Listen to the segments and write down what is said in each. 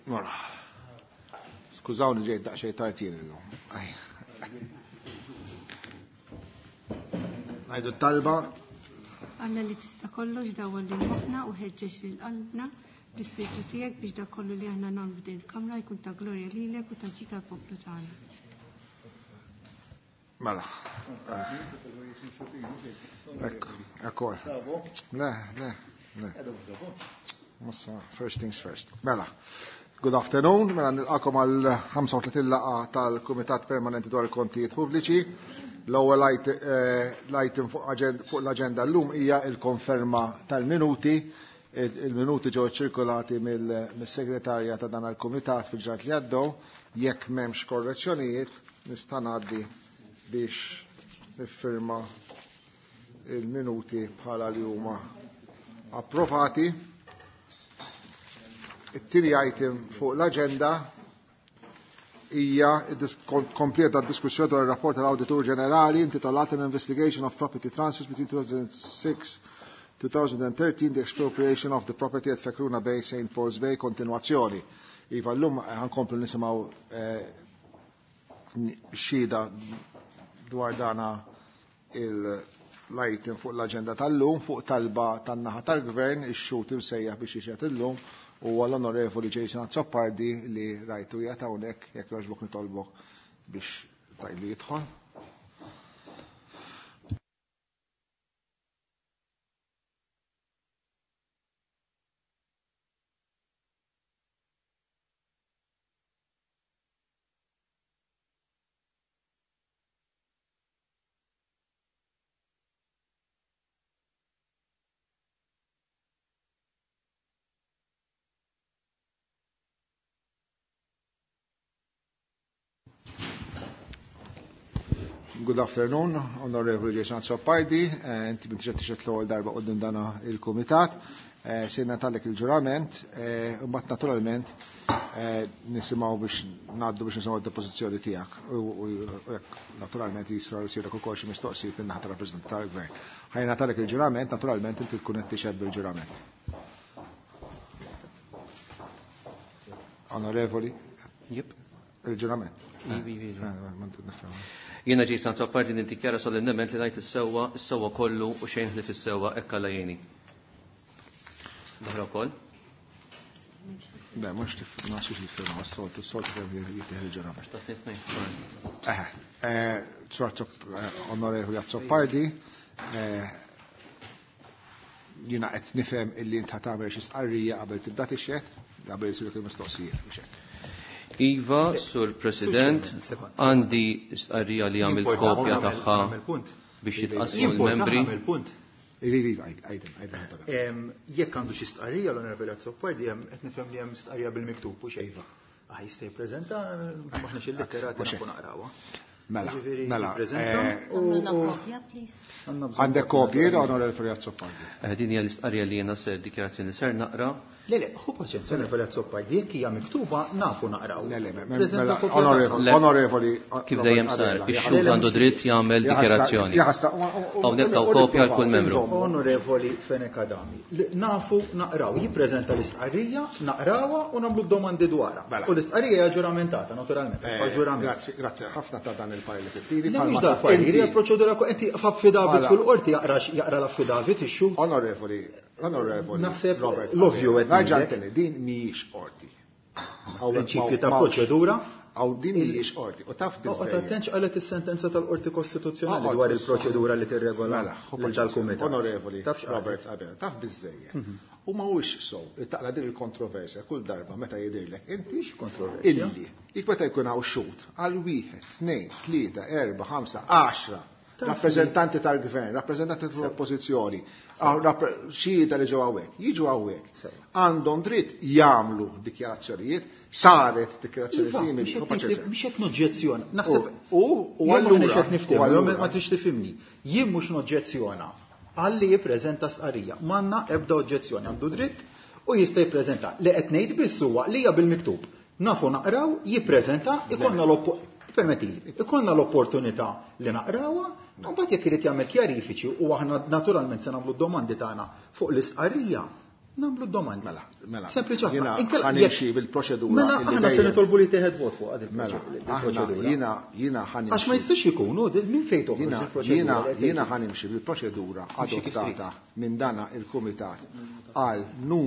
Mela. Skużawni ġejt daqsxejn tartien illum. Ngħidu talba. Alla li tista' kollox dawwal lil moħħna u ħeġġeġ lil qalbna l-ispirtu tiegħek biex dak kollu li aħna nagħmlu f'din il-kamra jkun ta' glorja lilek u ta' ġid tal-poplu tagħna. Mela. Ekku. Le. Massa, first things first. Mela. Good afternoon. Mela nilqakom għal 35 laqa tal-Kumitat Permanenti dwar il-Kontijiet Pubbliċi. L-ewwel item fuq l-aġenda llum hija l-konferma tal-minuti. Il-minuti ġew ċirkolati mill-segretarja ta' dan il-Kumitat fil-ġrat li għaddew. Jekk m'hemmx korrezzjonijiet, nista' ngħaddi biex niffirma il-minuti bħala li huma approvati. It-tieni item fuq l-aġenda hija kompleta d-diskussjoni dwar ir-rapport tal-Awditur Ġenerali intitolat An Investigation of Property Transfers between 2006-2013, the expropriation of the property at Fekruna Bay, St. Paul's Bay, kontinwazzjoni. Iva llum ħankomplu nisimgħu xhieda dwar dana l-item fuq l-aġenda tal-lum fuq talba tan-naħa tal-Gvern ix-xut imsejjaħ biex jixed illum u għall-Onorevoli Jason Azzopardi li rajtu jgħat hawnhekk jekk jogħġbok nitolbok biex tajli jidħol. Good afternoon, Onorevoli Jason Azzopardi. Inti binti ġettixet l-ewwel darba qudiem dana il-Kumitat. Sejna talek il-ġurament, mbagħad naturalment nisimgħu biex ngħaddu biex nisimgħu d-depożizzjoni tiegħek. U naturalment jistgħu jsirek ukoll xi mistoqsijiet min-naħa tar-rappreżentant tal-Gvern. Ħajna talek il-ġurament, naturalment inti tkun qed tixhed bil-ġurament. Onorevoli? Jib. Il-ġurament. Jiena Jason Azzopardi nindikjara solennement li ngħid is-sewwa kollu u xejn li fis-sewwa hekk alla jgħini. Daħra wkoll? Le, mhux kif naħsux li firma s-soltu kemm jittieħ il-ġurament. Onorevoli Azzopardi, jiena qed nifhem illi int ħatamel xi stqarrija qabel tibda tixjed, qabel isirek il-mistoqsijiet biex hekk. Iva, Sur President, għandi istqarrija li għamil kopja tagħha biex jitqasmu l-membri. Jekk għandu xi stqarrija l-Onorevoli Azzopardi qed nifhem li hemm stqarrija bil-miktub u xejn. Jista' jippreżenta maħniex il-letterati naqgħu naqrawha. Mela. Għandek kopji l-Onorevoli Azzopardi. Din hija l-istqarrija li jiena ser dikjarazzjoni ser naqra. Le, ħu paċenza, Onorevoli Azzopardi, jekk hija miktuba nafu naqraw. Onorevoli. Kif dejjem sar, ix-xhud għandu dritt jagħmel dikjarazzjoni. Hawnhekk hawn kopja għal kull membru. Onorevoli Fenek Adami, nafu naqraw, jippreżenta l-istqarrija, naqrawha u nagħmlu domandi dwarha. U l-istqarrija hija ġuramentata, naturalment. Grazzi, ħafna ta' dan il-fajl li tittiri. Mhux dal-fajl, hija proċedura inti f'affidavit fil-qorti jaqra l-affidavit ix-xhud. Onorevoli, naħseb l-ovvju Naġġanteni, din mhijiex qorti. Prinċipju ta' proċedura? Aw din mhijiex qorti. U taf biżżejjed. Attentx qalet is-sentenza tal-Qorti Kostituzzjonali dwar il-proċedura li tirregola tal-Kumitat. Onorevoli Robert Abel, taf biżżejjed. U mhuwiex sow, taqla din il-kontroversja kull darba meta jidhirlek inti kontroversja. Illi, meta jkun hawn xut għal 1, 2, 3, 4, 5, 10 rappresentanti tal-Gvern, rappresentanti tal-Oppożizzjoni, xhieda li ġew hawnhekk, jiġu hawnhekk. Għandhom dritt jagħmlu dikjarazzjonijiet, saret dikjarazzjoni simili. Biex qed noġġezzjona. Naħseb u allura qed nifhem, ma trix tifhimni. Jien mhux noġġezzjona għalli jippreżenta stqarrija. M'għandna ebda oġġezzjoni, għandu dritt u jista' jippreżenta. Li qed ngħid biss huwa li hija bil-miktub. Nafu naqraw, jippreżenta, ikollna l-opportunità li naqrawha, u mbagħad jekk irid jagħmel kjarifiċi u aħna naturalment se nagħmlu d-domandi tagħna fuq l-istqarrija, Nagħmlu d-domanda. Mela. Sempliċi ħafna. Ħanimxi bil-proċedura. Mela aħna se nitolbu li teħed vot fuq għad Mela, il-proċedura. jiena ħanimxi. Għax ma jistax ikun, minn fejn toħroġ il-proċedura. Jiena ħanimxi bil-proċedura adottata minn dana il-Kumitat għal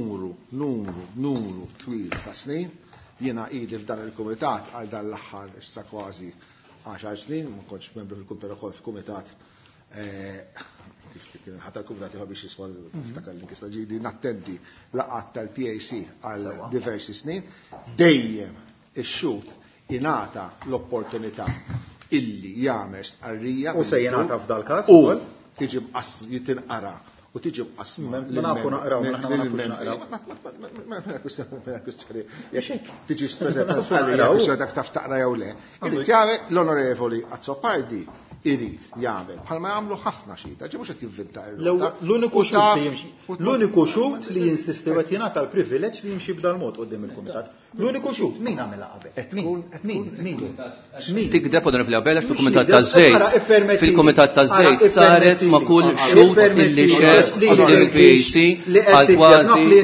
numru twil ta' snin. Jiena ili f'dan il-Kumitat għal dan l-aħħar issa kważi 10 snin, ma kontx membru fil-Kumitat kif kien ħadd il-Kumitat jħobb biex jiswa ftakar li kista ġidi nattendi laqgħat tal-PAC għal diversi snin, dejjem ix-xut ingħata l-opportunità illi jagħmel stqarrija u se jingħata f'dal każ u tiġi jitinqara u tiġi mqasma. Ma nafu naqraw, aħna ma nafux naqraw. Ma kwistjoni. Jekk tiġi spreżentata stqarrija biex dak taf taqra jew le. Irid jagħmel l-Onorevoli Azzopardi irid jagħmel bħalma jagħmlu ħafna xita, ġi mhux qed jivvinta l-uniku xut li jinsisti qed jingħata l-privileġġ li jimxi b'dal mod qudiem il-Kumitat. L-uniku xut min għamilha qabel? Min? Tikdeb Onorevoli Abela fil-Kumitat taż-Żejt. Fil-Kumitat taż-Żejt saret ma' kull xut illi xef il-PAC għal kważi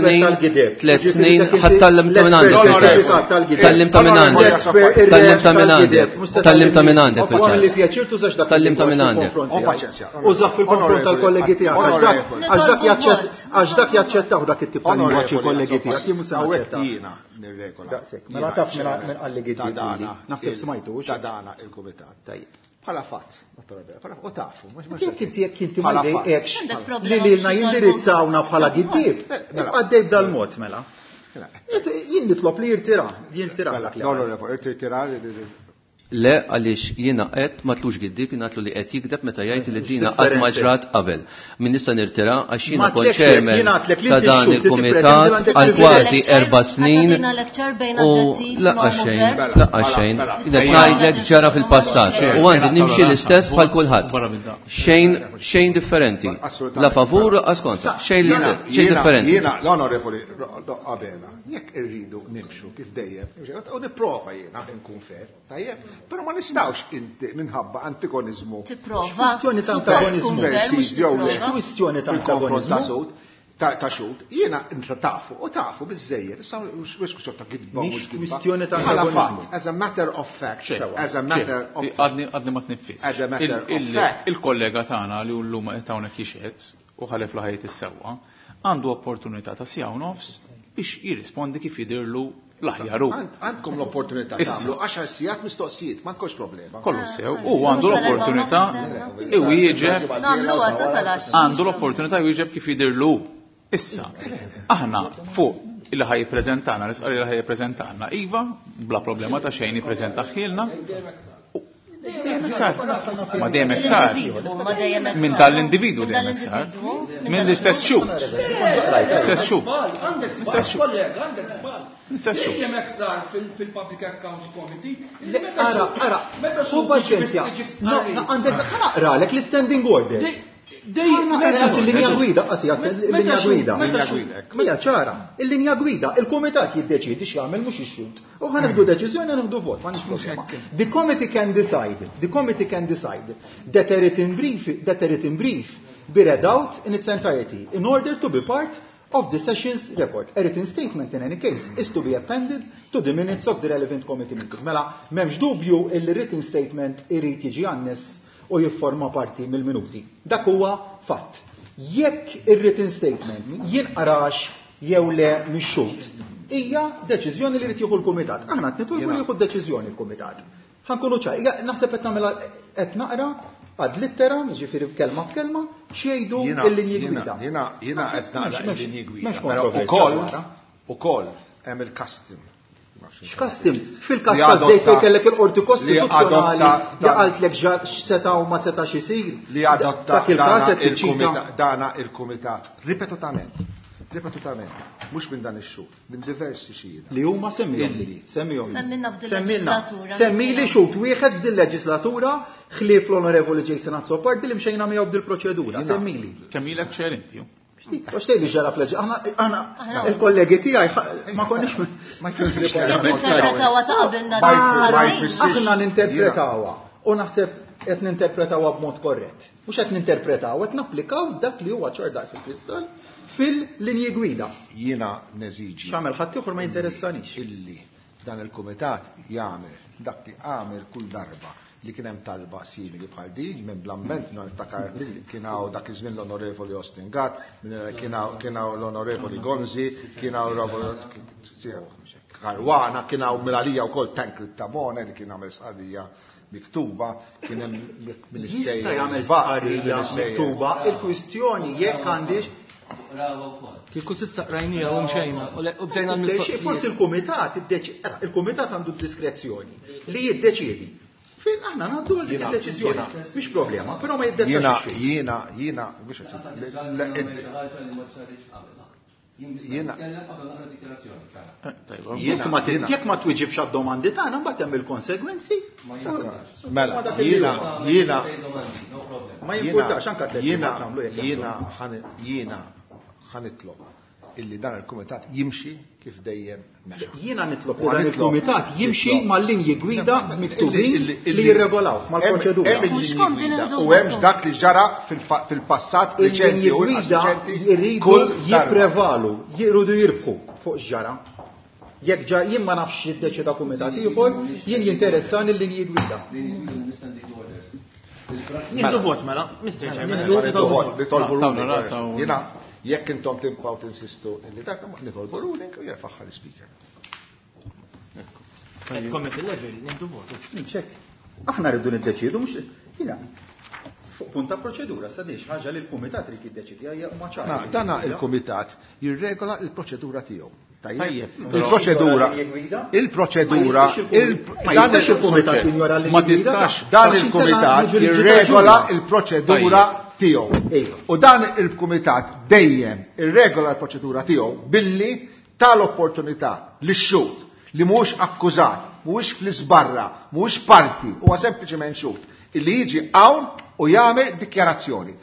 3 snin ħadd tallim ta' minn għandek. Tallim ta' minn għandek. Tallim ta' minn għandek. Tallim ta' minn għandek. Użaf fil-konfront tal-kollegi tiegħek għax dak jaċċettaw dak it-tip ta' lingwaġġ il-kollegi tiegħek. Jien mhux jiena nirregola. Mela taf minn għallegi tiegħek. Naħseb smajtux. Ta' dana il-Kumitat. Tajjeb. Bħala fatt, u tafu. Jekk inti ma dejqekx li lilna jindirizzawna bħala giddib, għaddej b'dal mod mela. Jien nitlob li jirtira dak li. Le għaliex jiena qed ma tlux giddib jingħatlu li qed jikdeb meta jgħid li dina qatt ma ġrat qabel. Min nista' nirtira għax jiena kont chairman ta' dan il-kumitat għal kważi 4 snin u laqgħa xejn. Qed ngħidlek ġara fil-passat u għandi nimxi l-istess bħal kulħadd. Xejn differenti. La favur għas kontra. Xejn differenti. Jiena l-Onorevoli Abela, jekk irridu nimxu kif dejjem, u nipprova jiena nkun fair, tajjeb. Pero ma nistawx inti minħabba antigonizmu. Kwistjoni ta' antagonizmu. Kwistjoni ta' antagonizmu. Ta' xut, jiena inta tafu, u tafu biżejjed, issa mhux kwistjoni ta' gidba mhux gidba. Kwistjoni ta' antagonizmu. As a matter of fact, as a matter of għadni ma tniffis. As a matter of fact. Il-kollega tagħna li llum qed hawnhekk jixed u ħalef l-ħajt issewwa għandu opportunità ta' sija u nofs biex jirrispondi kif jidirlu l-aħjaru. Għandkom l-opportunità tagħmlu 10 sigħat mistoqsijiet, ma tkunx problema. Kollu sew, u għandu l-opportunità iwieġeb għandu l-opportunità iwieġeb kif jidirlu. Issa, aħna fuq il-ħaj jippreżentana, l-isqari il-ħaj jippreżentana, iva, bla problema ta' xejn jippreżenta ħilna. Ma dejjem hekk sar. Minn tal-individwu dejjem hekk sar. Minn l-istess xut. Istess xut. Dejjem hekk sar fil-Public Accounts Committee. Ara, u paċenzja. Għandek naqralek l-standing order. Il-linja gwida, il-linja gwida. Mija ċara, il-linja gwida, il-komitat jiddeċidi x'jagħmel mhux ix-xut. U ħanibdu deċiżjoni nibdu vot, ma nix problema. The committee can decide that a written brief be read out in its entirety in order to be part of the session's record. A written statement in any case is to be appended to the minutes of the relevant committee meeting. Mela, m'hemmx dubju il-written statement irid jiġi għannes u jifforma parti mill-minuti. Dak huwa fatt. Jekk ir-written statement jinqarax jew le mix-xut, hija deċiżjoni li rid jieħu l-kumitat. Aħna qed nitolbu li jieħu deċiżjoni l-kumitat. Ħankunu ċaj, naħseb qed nagħmilha qed naqra għad littera, jiġifieri kelma b'kelma, x'jgħidu l-linji gwida. Jiena qed naqra l-linji gwida. Ukoll hemm il-custom. X'kastim? Fil-każ taż-żejt fejn kellek il-qorti kostituzzjonali li qaltlek x'seta' u ma setax isir. Li adotta dana il-kumitat ripetutament, mhux minn dan ix-xhur, minn diversi xhieda. Li huma semmihom. Semmilna f'dil-leġislatura. Semmili xut wieħed f'dil-leġislatura ħlief l-Onorevoli Jason Azzopardi li mxejna miegħu b'dil-proċedura. Semmili. Kemm ilek ċer inti? Għax tgħidli ġara fl-leġi. Aħna il-kollegi tiegħi ma konniex ma jfissirx Interpretawha ta' qabilna aħna ninterpretawha u naħseb qed ninterpretawha b'mod korrett. Mhux qed ninterpretawha, qed napplikaw dak li huwa ċar daqs il-kristall fil-linji gwida. Jiena neżiġi. X'għamel ħadd ieħor ma jinteressanix. Illi dan il-kumitat jagħmel dak li għamel kull darba li kien hemm talba simili bħal din minn blamment niftakar kien hawn dak iż-żmien l-Onorevoli Ostingat, kien hawn l-Onorevoli Gonzi, kien hawn Karwana, kien hawn mill-għalija wkoll Tankrit Tabone li kien għamel sqarrija miktuba, kien hemm jista' jagħmel sqarrija miktuba, il-kwistjoni jekk għandix Kieku sissa rajnija u mxejna, u bdejna mistoqsijiet. Forsi il-kumitat għandu diskrezzjoni li jiddeċiedi. Fejn aħna ngħaddu għal dik id-deċiżjoni. Mhix problema, però ma jiddeċidix. Jiena jekk ma twiġibx għad-domandi tagħna mbagħad hemm il-konsegwenzi. Mela, jiena ma jimpurtax anke jiena ħanitlob illi dan il-kumitat jimxi kif dejjem mexa. Jiena nitlob li dan il-kumitat jimxi mal-linji gwida miktubin li jirregolaw mal-proċedura. U hemm dak li ġara fil-passat il-linji gwida jridu jipprevalu, jridu jirbħu fuq ġara. Jekk ġar jien ma nafx jiddeċida kumitat ieħor, jien jinteressani l-linji gwida. Nieħdu vot mela, Mr. Chairman. Jiena jekk intom timpaw tinsistu illi dak ma nitolbu ruling u jerfaħħa l-speaker. Komment il-level, nieħdu vot. Aħna rridu niddeċiedu mhux jiena fuq punta proċedura sadiex ħaġa li l-kumitat trid jiddeċidi hija ma ċara. Dana il-kumitat jirregola l-proċedura tiegħu. Dan il-kumitat jirregola l-proċedura tiegħu. U dan il-kumitat dejjem irregola l-proċedura tiegħu billi tal-opportunità li xut li mhuwiex akkużat, mhuwiex fl-isbarra, mhuwiex parti, huwa sempliċement xut illi jiġi hawn u jagħmel dikjarazzjoni.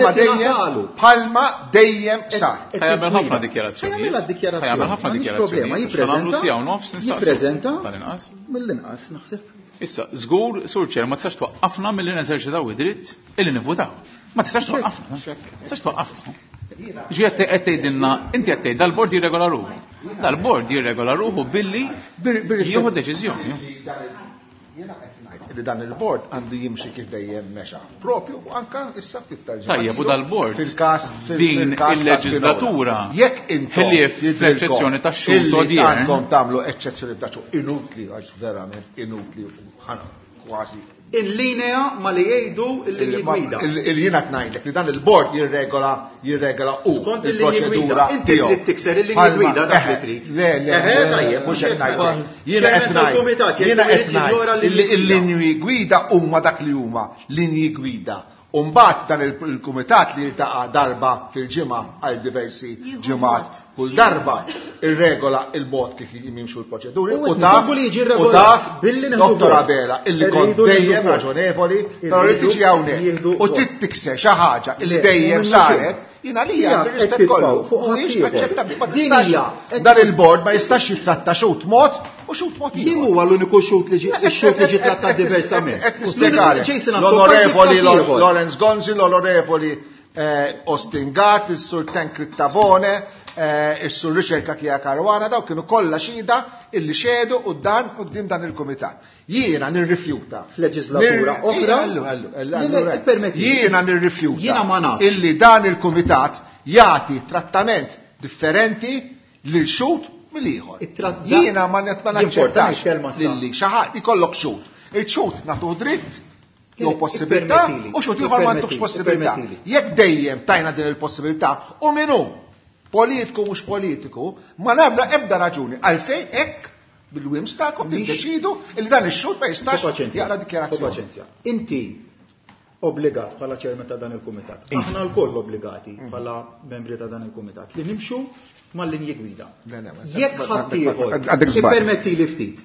Bħalma dejjem sar. Ħajjagħmel ħafna dikjarazzjoni. Ħajjagħmel ħafna dikjarazzjoni. Jippreżenta mill-inqas naħseb. Issa, żgur, Sur Ċer, ma tistax twaqqafna milli neżerċitaw id-dritt illi nivvutaw. Ma tistax twaqqafna. Tistax twaqqafna. Ġi qed tgħidilna, inti qed tgħid dal-bord jirregola ruħu. Dal-bord jirregola ruħu billi jieħu deċiżjoni. Jiena qed ngħid li dan il-bord għandu jimxi kif dejjem mexa. Propju anke issa ftit tal-ġimgħa. Tajjeb u dal-bord din il-leġislatura jekk intom fl-eċċezzjoni tax-xogħol odierna għandkom tagħmlu eċċezzjoni b'daċu inutli għax verament inutli kważi in-linea ma li jgħidu l-linji gwida. Il-jiena ngħidlek li dan il-bord jirregola u il-proċedura inti trid tikser il-linji gwida dak li trid. Tajjeb mhux qed ngħid. Jiena qed ngħid il-linji gwida huma dak li huma linji gwida. Umbat dan il-kumitat li jiltaqa' darba fil-ġimgħa għal diversi ġimgħat kull darba irregola il-mod kif jimxu l-proċeduri u taf Dottor Abela illi kont dejjem raġonevoli però li tiġi hawnhekk u tittikser xi ħaġa illi dejjem saret jiena li rispett kollu mhuwiex aċċettabbli. Dan il-bord ma jistax jitratta xut mod u xut mod ieħor. Jien huwa l-uniku xut li ġi trattat diversament. L-Onorevoli Lorenz Gonzi, l-Onorevoli Ostingat, il-Sur Tankrit Tabone, il-Sur Riċerka Kija Karwana, daw kienu kollha xhieda illi xedu qudiem dan il-kumitat. Jiena nirrifjuta. F'leġislatura oħra. Jiena nirrifjuta illi dan il-kumitat jagħti trattament differenti lil xut mill-ieħor. Jiena ma naċċettax illi xi ħadd ikollok xut. Il-xut nagħtuh dritt jew possibilità u xut ieħor m'għandux possibilità. Jekk dejjem tajna din il-possibilità u minnu politiku mhux politiku ma nabda ebda raġuni għalfejn hekk bil-wims tagħkom tiddeċidu li dan ix-xut ma jistax jaqra dikjarazzjoni. Inti obbligat bħala ċermen ta' dan il-kumitat. Aħna l-koll obbligati bħala membri ta' dan il-kumitat li nimxu mal-linji gwida. Jekk ħaddieħor ippermetti li ftit.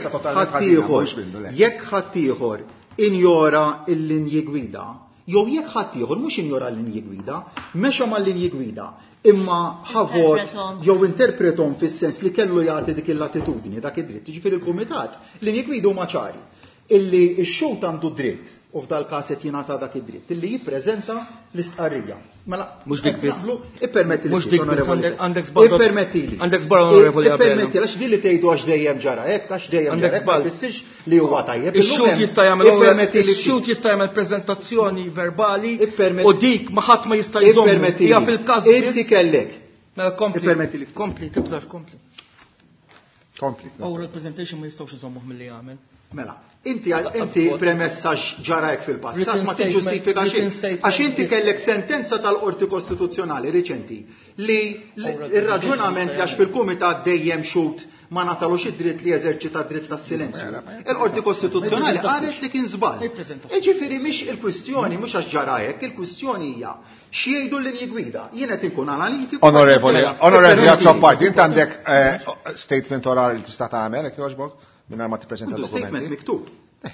Jekk ħaddieħor injora l-linji gwida, jew jekk ħaddieħor mhux injora l-linji gwida, mexa mal-linji gwida, imma ħavot jew interpretom fis-sens li kellu jagħti dik il-latitudni dak id-dritt. Jiġifieri il-kumitat linji gwida huma ċari. illi x-xut għandu dritt, u f'dal każ qed jingħata dak id-dritt, illi jippreżenta l-istqarrija. Mela, mhux dik biss. Ippermetti li. Mhux dik biss għandek żball. Ippermetti li. Għandek żball onorevoli Abela. Ippermetti għax din li tgħidu għax dejjem ġara hekk, għax dejjem ġara hekk. Ma jfissirx li huwa tajjeb. Ix-xut jista' jagħmel preżentazzjoni verbali u dik ma ħadd ma jista' jżomm. Hija fil-każ inti kellek. Mela kompli. Ippermetti li. Kompli, tibżax kompli. Kompli. Oral presentation ma jistgħux iżommuh milli jagħmel. Mela, inti premessa ġarajk fil-passat ma tiġġustifika xejn. Għax inti kellek sentenza tal-Qorti Kostituzzjonali riċenti li ir-raġunament għax fil-Kumitat dejjem xut ma natalux id-dritt li jeżerċita dritt tas-silenzju. Il-Qorti Kostituzzjonali qalet li kien żball. Ġifieri mhix il-kwistjoni mhux għax ġarajek, il-kwistjoni hija x'jgħidu l-linji gwida. Jien qed inkun analitiku. Onorevoli Azzopardi, int għandek statement orali li tista' tagħmel hekk jogħġbok? Minna ma t-prezenta dokumenti. Statement miktub.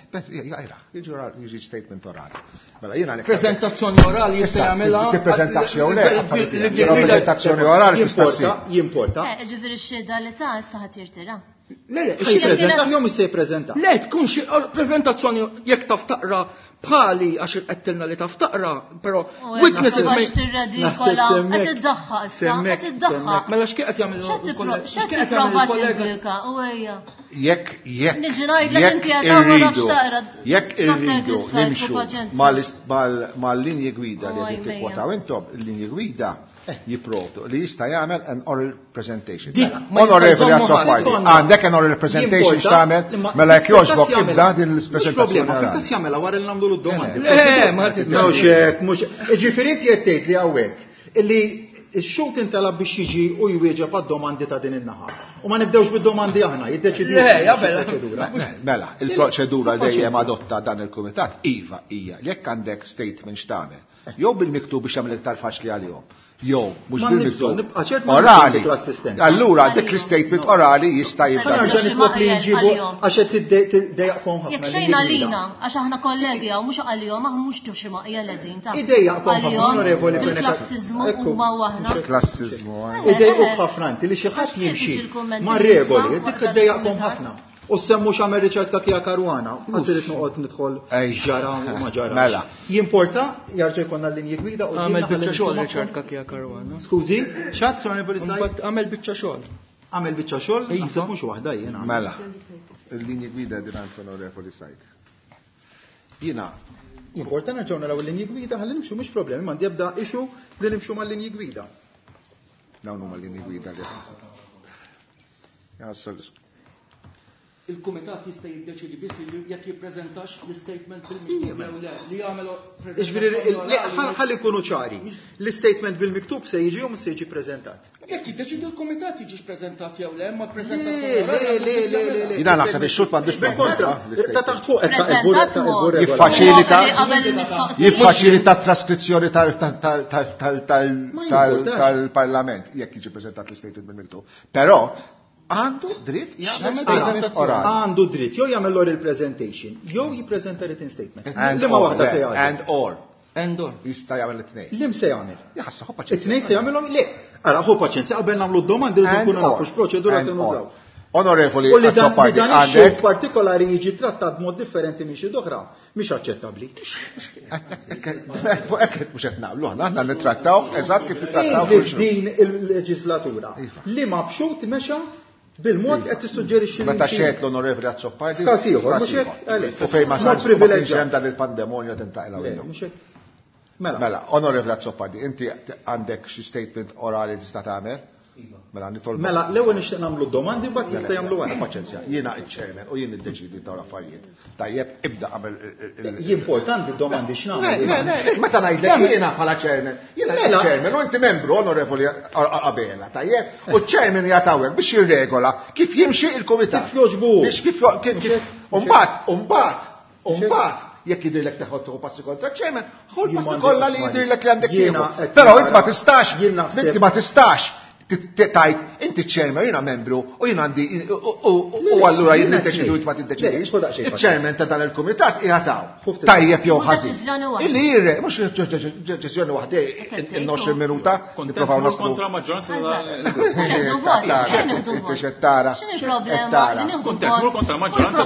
Jiġi statement orali. Mela jiena Prezentazzjoni orali jista' jagħmilha. Tippreżentax jew le. Prezentazzjoni orali tista' ssir. Jimporta. Ġifieri x-xhieda li ta' issa ħadd jirtira. Le, jippreżenta jew mhux se jippreżenta. Le, tkun xi preżentazzjoni jekk taf taqra bħali għax qedtilna li taf taqra, però witnesses ma tirradikola qed iddaħħaq issa, qed iddaħħaq. Mela x'kien qed jagħmel x'qed tipprova tipplika u ejja. Jekk irridu nimxu mal-linji gwida li qed tippotaw intom, il-linji gwida jiprovdu li jista' jagħmel an oral presentation. Onorevoli Azzopardi, għandek an oral presentation x'tagħmel mela jekk jogħġbok ibda din l-preżentazzjoni orali. Fil-każ jagħmilha wara li nagħmlu d-domandi. Ma tistax. Mhux ġifieri inti qed tgħid li hawnhekk illi x-xut intalab biex jiġi u jwieġeb għad-domandi ta' din in-naħa. U ma nibdewx bid-domandi aħna, jiddeċidu il-proċedura. Mela, il-proċedura dejjem adotta dan il-kumitat iva hija jekk għandek statement x'tagħmel jew bil-miktub biex jagħmel iktar faċli għalihom. Jew mhux bil-miktub. Orali. Allura dik l-statement orali jista' jibda. Nerġa' nitlob li nġibu għax qed tiddejjaqkom ħafna. Jekk xejn għalina għax aħna kollegi hawn mhux għalihom aħna mhux tuxi maqja ledin ta'. Idejjaqkom ħafna onorevoli klassizmu huma waħna. Klassizmu. Idejjaq ħafna inti li xi ħadd jimxi mar-regoli, dik tiddejjaqkom ħafna. U semmu x'għamel riċerka kija Karwana, għasirit noqgħod nidħol ġara u ma ġara. Mela. Jimporta, jarġa' jkollna l-linji gwida u għamel biċċa xogħol riċerka kija Karwana. Skużi, x'għadd sar Sajt? Għamel biċċa xogħol. Għamel biċċa xogħol, naħseb mhux waħda jiena. Mela. Il-linji gwida din għand onorevoli Sajt. Jiena Importa nerġgħu naraw il-linji gwida ħalli nimxu mhux problemi, m'għandi ebda issue li nimxu mal-linji gwida. Dawn huma l-linji gwida li. Il-kumitat jista' jiddeċidi biss li jekk jippreżentax l-istatement bil-miktub jew le li jagħmel preżentazzjoni. Ħalli jkunu ċari. L-istatement bil-miktub se jiġi u mhux se jiġi ppreżentat. Jekk jiddeċidi l-kumitat jiġix preżentat jew le, ma preżentazzjoni. Le. Jiena naħseb ix-xut m'għandux kontra. Ta' taħt fuq jiffaċilita t-traskrizzjoni tal-Parlament jekk jiġi preżentat l-istatement bil-miktub. Però għandu dritt jagħmel statement orali. Għandu dritt jew jagħmel oral presentation, jew jippreżenta written statement. Liema waħda se jagħmel. And or. Jista' jagħmel it-tnejn. Lim se jagħmel? Jaħsa ħu paċenzja. It-tnejn se jagħmelhom le. Ara ħu paċenzja qabel nagħmlu d-domandi li nkunu nafu x'proċedura se nużaw. Onorevoli Azzopardi għandek partikolari jiġi trattat b'mod differenti minn xi oħra mhix aċċettabbli. Hekk mhux qed nagħmlu aħna nittrattaw eżatt kif tittrattaw din il-leġislatura. Li ma bxut mexa bil-mod qed tissuġġerixxi meta xejn l-onorevoli Azzopardi. Każ ieħor mhux hekk. U fejn ma sarx privileġġjam dan il-pandemonju tintaqilgħu. Mhux hekk. Mela, onorevoli Azzopardi, inti għandek xi statement orali tista' tagħmel? Mela, l-ewwel nixtieq nagħmlu d-domandi mbagħad jista' jagħmlu wara. Paċenzja, jiena ċ-chairman u jien iddeċidi dawn l-affarijiet. Tajjeb, ibda qabel Importanti d-domandi x'nagħmlu. Meta ngħidlek jiena bħala chairman, jiena chairman u inti membru onorevoli Abela, tajjeb, u ċ-chairman jagħtawek biex jirregola kif jimxi il-kumitat. Kif jogħġbu. Mbagħad jekk jidhirlek teħod passi kontra ċ-chairman, ħol passi kollha li jidhirlek li għandek tieħu. Però inti ma tistax tajt, inti ċ-chairman, jina membru, u jina għandi, u għallura jina deċidu ma tiddeċidix. Il-chairman ta' dan il-komitat jgħataw. Tajjeb jew ħażin. Illi jirre, mux ġezzjoni waħdej, il-20 minuta, niprofaw naslu. Kontra maġġoranza biex ettara. X'inhi l-problema? Kontra maġġoranza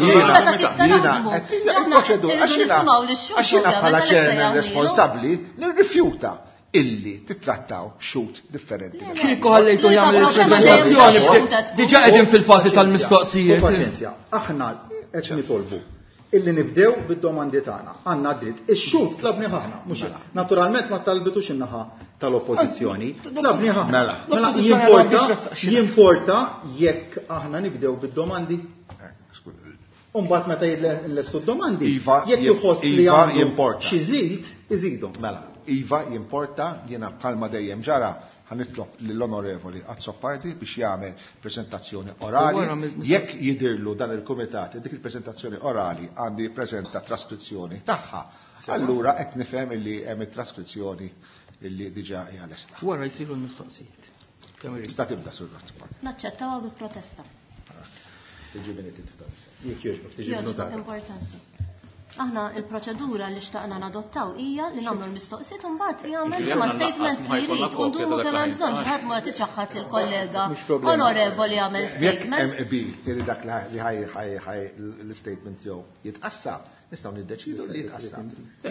għaxina bħala ċermen responsabbli nirrifjuta illi titrattaw xut differenti. Kieku ħallejtu jagħmel il-preżentazzjoni diġà qegħdin fil-fażi tal-mistoqsijiet. Paċenzja, aħna qed nitolbu illi nibdew bid-domandi tagħna. Għandna dritt. Ix-xut tlabni ħafna, mhux naturalment ma talbitux in-naħa tal-oppożizzjoni. Tlabni ħafna. Mela jimporta jekk aħna nibdew bid-domandi. Umbagħad meta jillestu d-domandi, jekk iħoss li jimporta xi żid, iżidhom. Mela, iva jimporta jiena bħalma dejjem ġara ħanitlob lill-onorevoli Azzopardi biex jagħmel presentazzjoni orali. Jekk jidirlu dan il-kumitat dik il-presentazzjoni orali għandi jippreżenta traskrizzjoni tagħha, allura qed nifhem illi hemm it-traskrizzjoni illi diġà hija lesta. Wara jsiru l-mistoqsijiet. Tista' tibda sur Azzopardi. Naċċettawha bi protesta. Tiġi minuti importanti. Aħna il-proċedura li xtaqna nadottaw hija li nagħmlu l-mistoqsijiet u mbagħad jagħmel ma statement li jrid u ndumu kemm hemm bżonn ħadd ma tiċċaħħad lill-kollega onorevoli jagħmel statement. Hemm qbil li dak li ħaj l-statement jew jitqassam, nistgħu niddeċidu li jitqassam.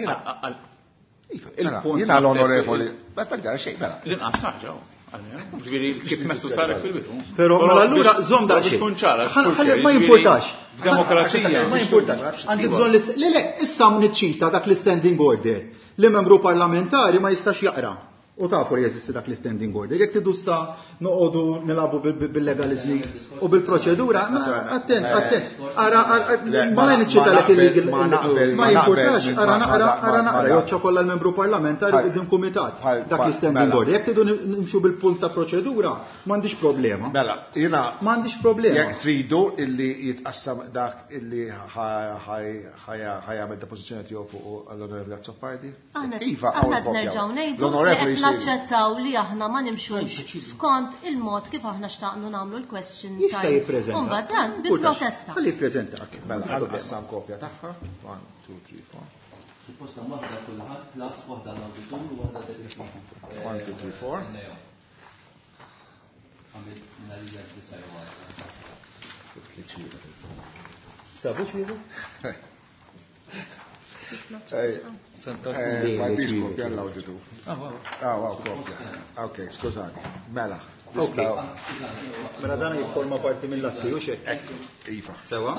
Jiena l-onorevoli, ma tbagħdar xejn mela. L-inqas ħaġa. Ġifieri kif messu saret fil-bidu. Però allura żomm dak tkun ċara. Ma importax. F'demokrazija. Ma importax. Għandi bżonn le issa niċċita dak l-standing order. Li membru parlamentari ma jistax jaqra. U tafu jeżisti dak l-standing order. Jekk tidussa noqogħdu nilagħbu bil-legalizmi u bil-proċedura, attent. Ma niċċita ma importax, ara naqra joċċa kollha l-membru parlamentari qudiem kumitat dak l-standing order. Jekk tidu nimxu bil-punt ta' proċedura, m'għandix problema. Mela, jiena m'għandix problema. Jekk tridu illi jitqassam dak illi ħajjagħmel depożizzjoni tiegħu fuq l-Onorevoli Azzopardi. Iva, aħna nerġgħu ngħidu naċċettaw li aħna ma nimxux skont il-mod kif aħna xtaqnu nagħmlu l-question time. Jista' jippreżenta. Mbagħad dan bil-protesta. Ħalli jippreżentak. Mela ħassam kopja tagħha. 1, 2, 3, 4. Supposta waħda kulħadd klas waħda l-awditur u waħda dik 1, 2, 3, 4. Għamilt nalija d-disajwa. Sabu xiedu? Ma jbix kopja l-awditur. Kopja. Ok, skużani. Mela. Mela dan jifforma parti mill-atti u xek. Iva. Sewa?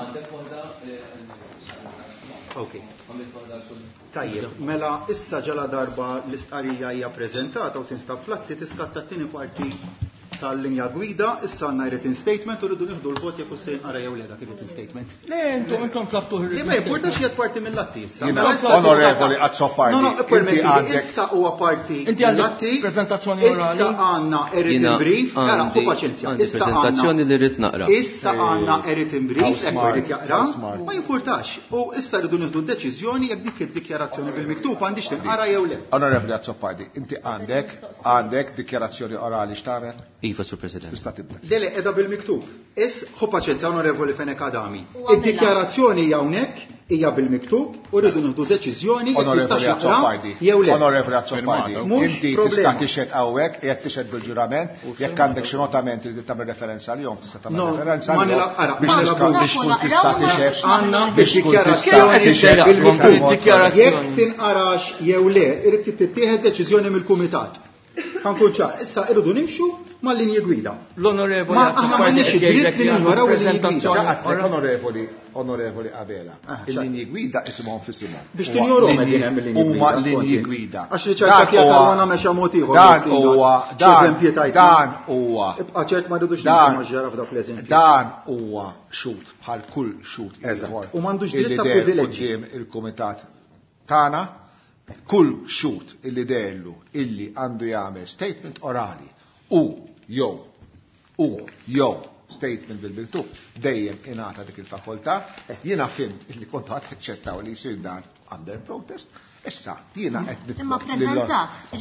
Ok. Tajjeb, mela issa ġala darba l-istqarrija hija preżentata u tinstab fl-atti tiskatta t-tieni parti tal-linja gwida, issa għandna written statement u rridu nieħdu l-vot jekk se jinqara jew le dak written statement. Le, intom tlabtuh il-. Ma jimportax jekk parti mill-atti issa. Onorevoli Azzopardi. No, permetti, issa huwa parti mill-atti. Preżentazzjoni orali. Issa għandna written brief, ara fu paċenzja. Issa preżentazzjoni li rrid naqra. Issa għandna written brief, hekk irid jaqra. Ma jimportax. U issa rridu nieħdu deċiżjoni jekk dik id-dikjarazzjoni bil-miktub għandix tinqara jew le. Onorevoli Azzopardi, inti għandek dikjarazzjoni orali x'tagħmel? Iva, Sur President. Dele, edha bil-miktub. Ħu paċenzja, onorevoli Fenek Adami. Id-dikjarazzjoni hawnhekk hija bil-miktub u rridu nieħdu deċiżjoni Onorevoli Azzopardi. Onorevoli Azzopardi. Inti tista' problema. tixhed hawnhekk jekk tixhed bil-ġurament, jekk għandek xi notamenti li tagħmel referenza għalihom tista' tagħmel referenza għalihom biex tkun tista' tixhed għandna biex dikjarazzjoni bil-miktub. Jekk tinqarax jew le, irid tittieħed deċiżjoni mill-kumitat. Ħankun ċar, issa irridu nimxu mal-linji gwida. L-onorevoli Onorevoli Avela. Il-linji gwida isimhom fisimhom. Biex tinjorhom qegħdin hemm il-linji gwida. Huma linji gwida. Għax li ċerta jekk għandna mexa mod ieħor. Dan huwa. Ibqa' ċert ma rridux nisimgħu ġara f'dawk l-eżempji. Dan huwa xut bħal kull xut ieħor. U m'għandux dritt ta' privileġġi. Il-kumitat tagħna kull xut illi derlu illi għandu jagħmel statement orali u jew statement bil-miktub dejjem ingħata dik il-fakultà, jiena fimt illi kont ħadd taċċettaw li jsir dan under protest. Issa jiena qed imma preżenta.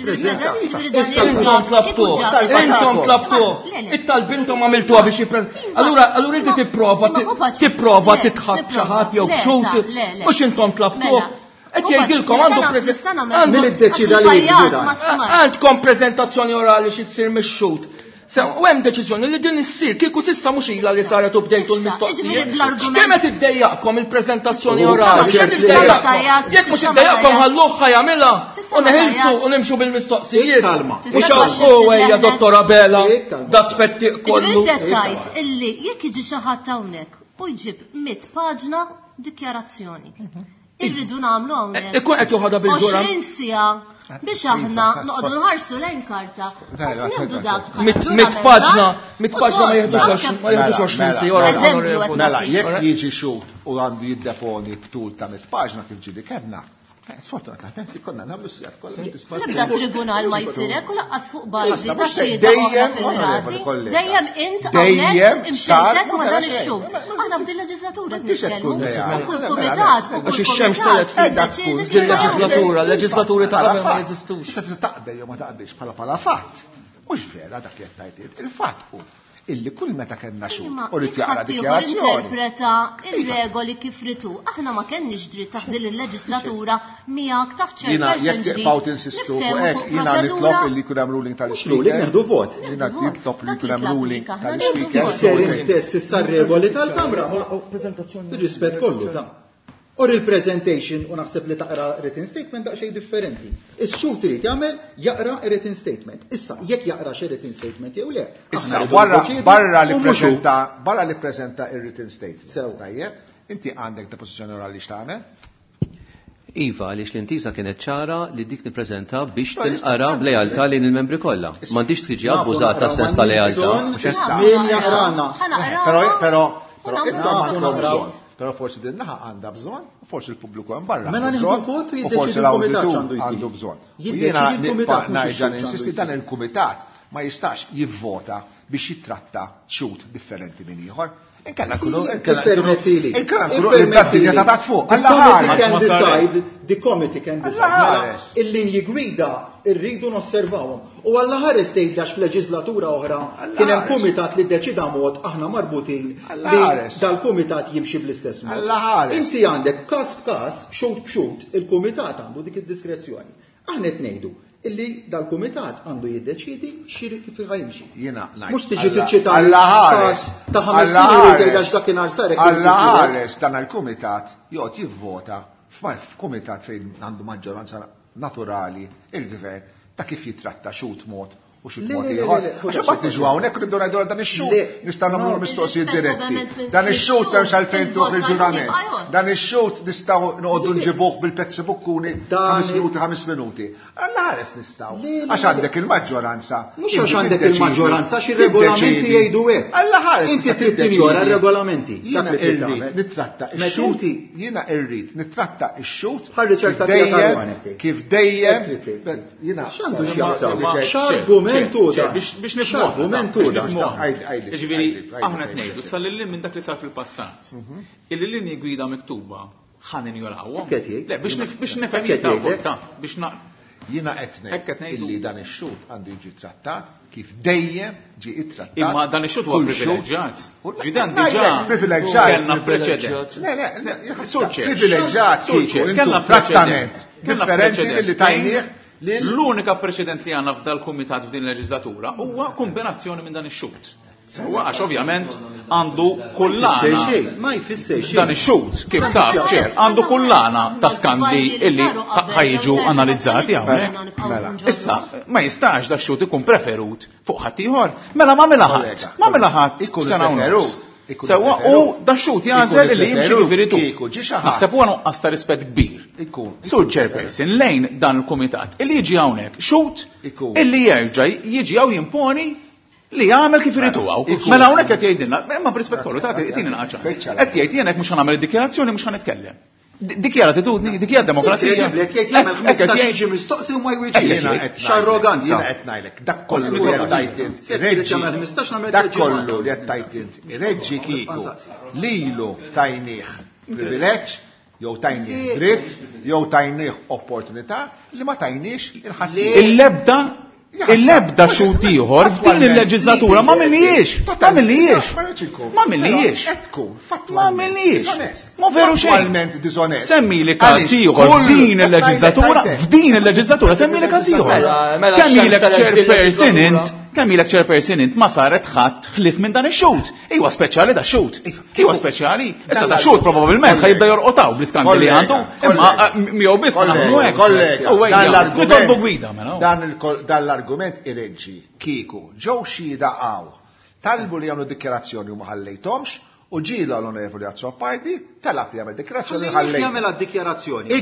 Intom tlabtuh. It-talbintom għamiltuha biex allura inti tipprova titħabb xi ħadd jew xut mhux intom tlabtuh. Et jgħidilkom għandu għandkom prezentazzjoni orali xissir mix-xut. U hemm deċiżjoni li din issir kieku s'issa mhux ilha li saret u bdejtu l-mistoqsijiet. Kemm qed iddejjaqkom il-preżentazzjoni orali? X'qed iddejjaqkom? Jekk mhux iddejjaqkom ħalluh ħajamilha u neħilsu u nimxu bil-mistoqsijiet. Mhux hawn ejja Dottora Bela dat fettiq kollu. Ġifieri tajt illi jekk jiġi xi ħadd hawnhekk u jġib 100 paġna dikjarazzjoni. Irridu nagħmlu hawnhekk. Ikun qed joħodha bil-ġura. 20 siegħa biex aħna noqogħdu nħarsu lejn karta. Mit paġna ma jeħdux 20 siegħa. Mela, jekk jiġi xut u għandu jiddeponi b'tul ta' 100 paġna kif ġieli kedna. Sfortunatament konna nagħmlu s-sjat kollha disparti. Nibda tribunal ma jsirek u laqqas fuq bażi ta' xhieda oħra fil-rati. Dejjem int hawnhekk imxejtek ma dan ix-xut. Aħna f'din leġislatura qed nitkellmu kull kumitat u kull xemx telet fidek tkun din leġislaturi ta' qabel ma jeżistux. Se taqbel jew ma taqbilx bħala fatt. Mhux vera dak li qed tajt. Il-fatt hu illi kull meta kellna xut u rid jaqra dikjarazzjoni. Interpreta ir-regoli kif ritu. Aħna ma kenniex dritt taħt din il-leġislatura miegħek taħt Jiena jekk tiqgħu tinsistu fuq hekk jiena nitlob illi jkun hemm ruling tal-speaker. Neħdu vot. Jiena nitlob li jkun hemm ruling tal-speaker. Serin stess issa regoli tal-Kamra. Ir-rispett kollu ta' Or il-presentation u naħseb li taqra written statement daqsxejn differenti. Is-xut irid jagħmel jaqra written statement. Issa jekk jaqra xi written statement jew le. Issa barra li preżenta ir-written statement. Tajjeb, inti għandek depożizzjoni orali x'tagħmel? Iva, għaliex l-intisa kienet ċara li dik nippreżenta biex tinqara b'lejaltà lejn il-membri kollha. M'għandix tiġi abbużata sens ta' lejaltà. Min jaqrana. Però forsi din naħa għandha bżonn, u forsi l-pubbliku hemm barra. Mela nieħdu vot u jiddeċidi l-kumitat għandu bżonn. Jiena nerġa' insisti dan il-kumitat ma jistax jivvota biex jitratta xut differenti minn ieħor. Inkella kullu permettili. Il-prattika ta' fuq. The committee can decide. Il-linji gwida irridu nosservawhom. U Alla ħares tgħidlax f'leġislatura oħra kien hemm kumitat li ddeċida mod aħna marbutin li dal-kumitat jimxi bl-istess mod. Inti għandek każ b'każ, xut b'xut, il-kumitat għandu dik id-diskrezzjoni. Aħna qed ngħidu illi dal-kumitat għandu jiddeċidi xiri kif ħajmxi. Jiena ngħid. Mhux tiġi tiċċita ta' 5 minuti tgħidx dakinhar sarek. Alla ħares dan il-kumitat joqgħod jivvota f'kumitat fejn għandu maġġoranza naturali il-gvern ta' kif jitratta xut mod u xi mod ieħor. Għax ma tiġu hawnhekk nibdew ngħidu dan ix-xut nistgħu nagħmlu mistoqsijiet diretti. Dan ix-xut m'hemmx għalfejn tuħ il-ġurament. Dan ix-xut nistgħu noqogħdu nġibuh bil-pezzi bukkuni 5 minuti. Alla ħares nistgħu. Għax għandek il-maġġoranza. Mhux għax għandek il-maġġoranza xi regolamenti jgħidu hekk. Alla ħares. Inti trid tinjora r-regolamenti. Jiena irrid nittratta x-xut. Jiena irrid nittratta x-xut kif dejjem jiena x'għandu x'jaqsam. Biex nifhmu. Ġifieri aħna qed ngħidu sal-lil minn dak li sar fil-passat. Il-linji gwida miktuba ħan injorawhom. Le biex nifhem biex jiena qed ngħid illi dan ix-xut għandu jiġi trattat kif dejjem ġie ittrattat. Imma dan ix-xut huwa privileġġjat. Ġidan diġà kellna preċedent. Privileġġjat kellna trattament differenti milli tajnieh. L-unika preċedent li għandna f'dal-kumitat f'din il-leġislatura huwa kombinazzjoni minn dan ix-xut. Għax ovvjament għandu kullana ma jfisser dan ix-xut kif taf ċer għandu kullana ta' skandli illi ħajġu analizzati hawnhekk. Issa ma jistax da x-xut ikun preferut fuq ħadd ieħor. Mela ma ħadd sena u nofs. Sewa u da xut jażel li jimxi l-veritu. Naħseb huwa nuqqas ta' rispett kbir. Sur chairperson lejn dan il-kumitat illi jiġi hawnhekk xut illi jerġa' jiġi hawn jimponi li jagħmel kif irid huwa. Mela hawnhekk qed jgħidilna, imma b'rispett kollu tagħti tieni inqaċċa. Qed jgħid jien hekk mhux ħanagħmel id-dikjarazzjoni mhux ħanitkellem. Dikjara attitudni, dikjara demokrazija. Jiġi mistoqsi u ma jwieġibx. X'arroganza. Jiena qed ngħidlek dak kollu li qed tajt int. Dak kollu li qed tajt int. Ireġġi kieku lilu tajnieh privileġġ jew tajnieh dritt jew tajnieh opportunità li ma tajniex il-ħadd. Il-lebda xut ieħor f'din il-leġislatura ma minnijiex. Ma veru xejn. Semmi li każ ieħor f'din il-leġislatura, semmi li każ ieħor. Kemm ilek chairperson int kemm ilek chairperson int ma saret ħadd ħlif minn dan ix-xut. Ejwa speċjali da xut. Ejwa speċjali. Issa da xut probabbilment ħajibda jorqotaw bl-iskandli li għandu. Imma miegħu biss nagħmlu hekk. Dan l-argument ireġġi kieku ġew xhieda għaw. Talbu li jagħmlu dikjerazzjoni u ma ħallejthomx u ġiela l-onorevoli Azzopardi talab li jagħmel dikjerazzjoni ħallej. Jagħmel dikjerazzjoni.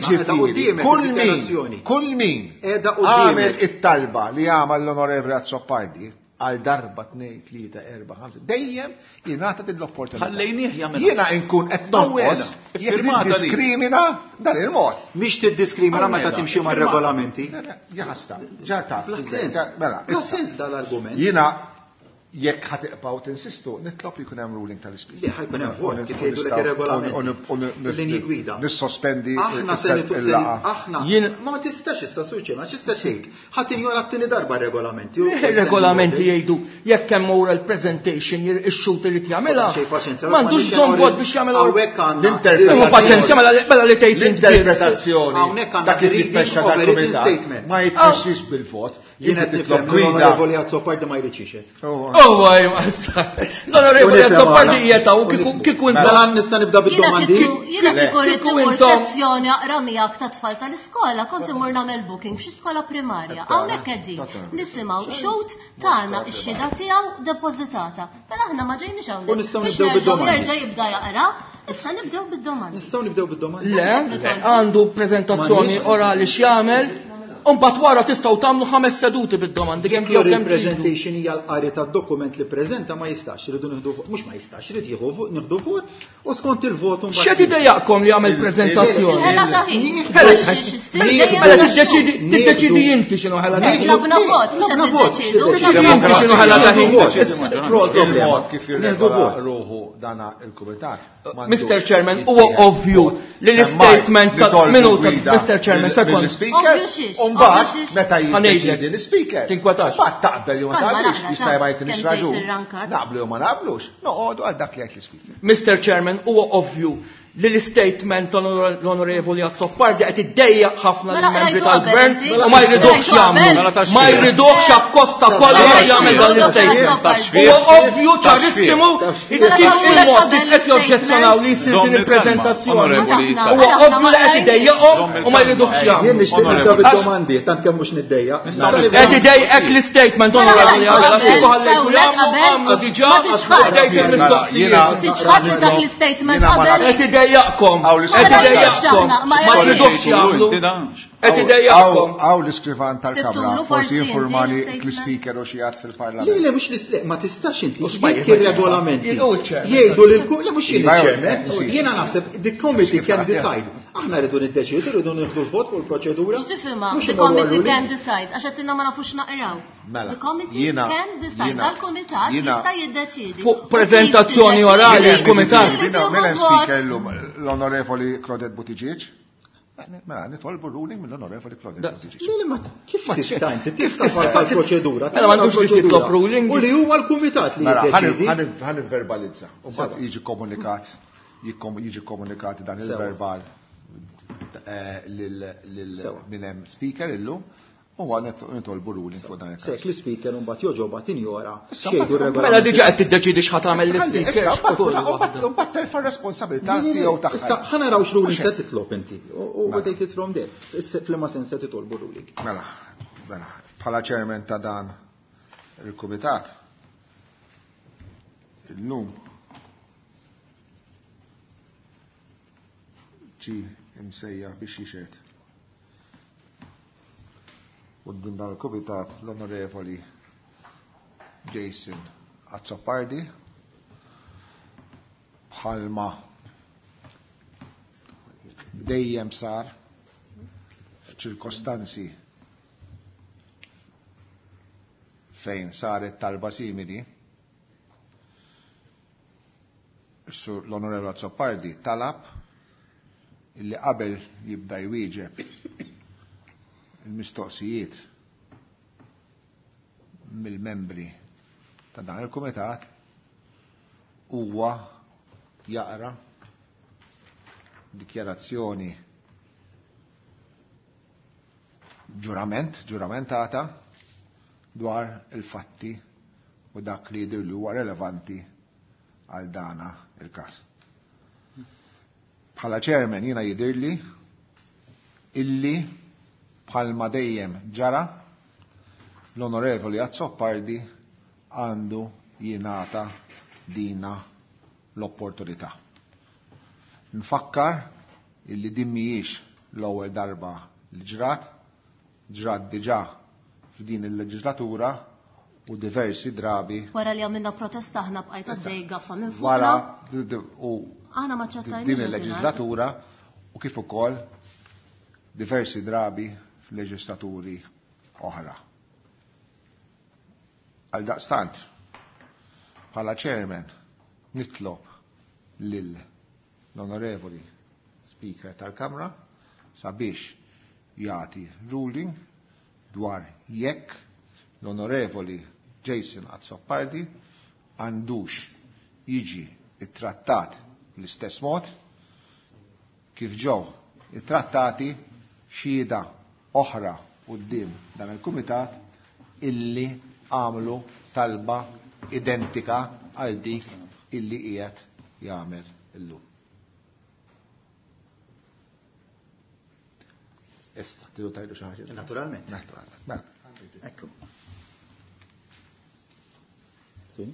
Kull min għamel it-talba li jagħmel l-onorevoli Azzopardi għal darba 2, 3, 4, 5 dejjem jingħata din l-opportunità. Ħallejnieh jagħmel. Jiena nkun qed nonqos jekk tiddiskrimina dan il-mod. Mhix tiddiskrimina meta timxi mar-regolamenti. Jaħasta. Ġa taf. Mela, sens dal-argument. Jiena jekk ħatiqpaw tinsistu, nitlob li jkun hemm ruling tal-ispirtu. Li ħajkun hemm vot kif jgħidu lek ir-regolamenti. Linji gwida. Nissospendi aħna ma tistax issa suċi, ma tistax tgħid. Ħadd injora t-tieni darba regolamenti. Ir-regolamenti jgħidu jekk hemm ora l-presentation ix-xut irid jagħmilha. M'għandux bżonn vot biex jagħmilha. Hawnhekk paċenzja mela li tgħid l-interpretazzjoni ta' kif jitmexxa dal-kumitat ma jitmexxix bil-vot. Jiena nifhem l-onorevoli Azzopardi ma jriċixet. L-onorevoli Azzopardi jietaw kieku intom nista' nibda bid-domandi. Jiena kieku rrid imur sezzjoni aqra miegħek ta' tfal tal-iskola, kont imur nagħmel booking f'xi skola primarja. Hawnhekk qegħdin nisimgħu xut tagħna x-xhieda tiegħu depożitata. Però aħna ma ġejniex hawnhekk. Jerġa' jibda jaqra. Issa nibdew bid-domandi. Nistgħu nibdew bid-domandi. Le, għandu preżentazzjoni orali x'jagħmel. Unbat wara tistgħu tagħmlu 5 seduti bid-domandi kemm jew kemm presentation hija l-qari tad-dokument li preżenta ma jistax iridu nieħdu vot, mhux ma jistax, irid nieħdu vot u skont il-vot imbagħad. X'qed idejjaqkom li jagħmel preżentazzjoni? Tiddeċidi inti x'inhu ħela taħin. Labna vot, mhux qed tiddeċidu. Tiddeċidi inti x'inhu ħela taħin. Nieħdu vot ruħu dana il-kumitat. Mr. Chairman, huwa ovvju li l-statement ta' minuta, Mr. Chairman, sekond. Mbagħad meta jiddeċidi l-speaker. Tinkwatax. Mbagħad taqbel jew ma taqbilx jista' jbajt nix raġun. Naqblu jew ma naqblux, noqogħdu għal dak li qed l-speaker. Mr. Chairman, huwa ovvju li l-statement l-onorevoli Azzopardi qed iddejjaq ħafna lill-membri tal-gvern u ma jridux jagħmlu. Ma jridux apposta kollox jagħmel dan l-statement. Huwa ovvju ċarissimu kif il-mod kif qed joġġezzjonaw li jsir din il-preżentazzjoni. Huwa ovvju li qed iddejjaqhom u ma jridux jagħmlu. Jien nixtieq nibda bid-domandi, tant kemm mhux niddejjaq. Qed iddejjaq l-statement onorevoli għamlu diġà dejk il-mistoqsijiet. Tiġħad dak l-statement qabel. Jaqkom, ma tridux jagħmlu. Qed idejjaqkom. Għaw l-iskrifan tal-Kamra, forsi informali l-speaker u xi għad fil-Parlament. Le mhux l-isleq, ma tistax inti jekk ir-regolamenti jgħidu lil kull le mhux il-ċermen. Jiena naħseb the committee can decide. Aħna rridu niddeċidu, rridu nieħdu l-vot fuq il-proċedura. X'tifhimha? The committee can decide għax qed ma nafux naqraw. The committee can decide. Dal-kumitat jista' jiddeċiedi. Fuq preżentazzjoni orali l-kumitat. Mela speaker l-onorevoli Claudette Buttigieg. Mela, nitolbu ruling mill-onorevoli Claudette Buttigieg. Kif tista' inti tista' proċedura. Mela m'għandux biex titlob ruling. U li huwa l-kumitat li jiddeċidi. Ħan verbalizza. U mbagħad jiġi komunikat, jiġi komunikat dan il-verbal lil hemm speaker illum. U għanet nitolbu ruling fuq dan il-każ. Sekk li-speaker mbagħad joġoba tinjora xejdu r-regolament. Mela diġà qed tiddeċidi x'ħadd tagħmel l-speaker. Mbagħad terfa' r-responsabilità tiegħu tagħha. Issa ħanaraw x'ruling se titlob inti. U take it from there. Fl-ma sens se titolbu ruling. Mela, bħala chairman ta' dan il-kumitat illum ġi imsejja biex jixed. U din dan il-kumitat l-onorevoli Jason Azzopardi bħalma dejjem sar ċirkostanzi fejn saret talba simili l-onorevoli Azzopardi talab illi qabel jibda jwieġeb il-mistoqsijiet mill-membri ta' dan il-kumitat huwa jaqra dikjarazzjoni ġuramentata dwar il-fatti u dak li jidhirli huwa relevanti għal dana il-każ. Bħala chairman jiena jidhirli illi bħalma dejjem ġara l-Onorevoli Azzopardi għandu jingħata dina l-opportunità. Nfakkar illi din mhijiex l-ewwel darba li ġrat diġà f'din il-leġislatura u diversi drabi. Wara li għamilna protesta aħna bqajt għaddej gaffa minn fuqna. Aħna ma ċattajniex din il-leġislatura u kif ukoll diversi drabi f'leġislaturi oħra. Għal daqstant, bħala chairman, nitlob l-Onorevoli Speaker tal-Kamra sabiex jagħti ruling dwar jekk l-Onorevoli Jason Azzopardi għandux jiġi it-trattat l-istess mod kif ġew it-trattati xhieda oħra quddiem dan il-Kumitat illi għamlu talba identika għal dik illi qiegħed jagħmel illum. Issa, tidu tajdu xi ħaġa? Naturalment. Ekku. Suni?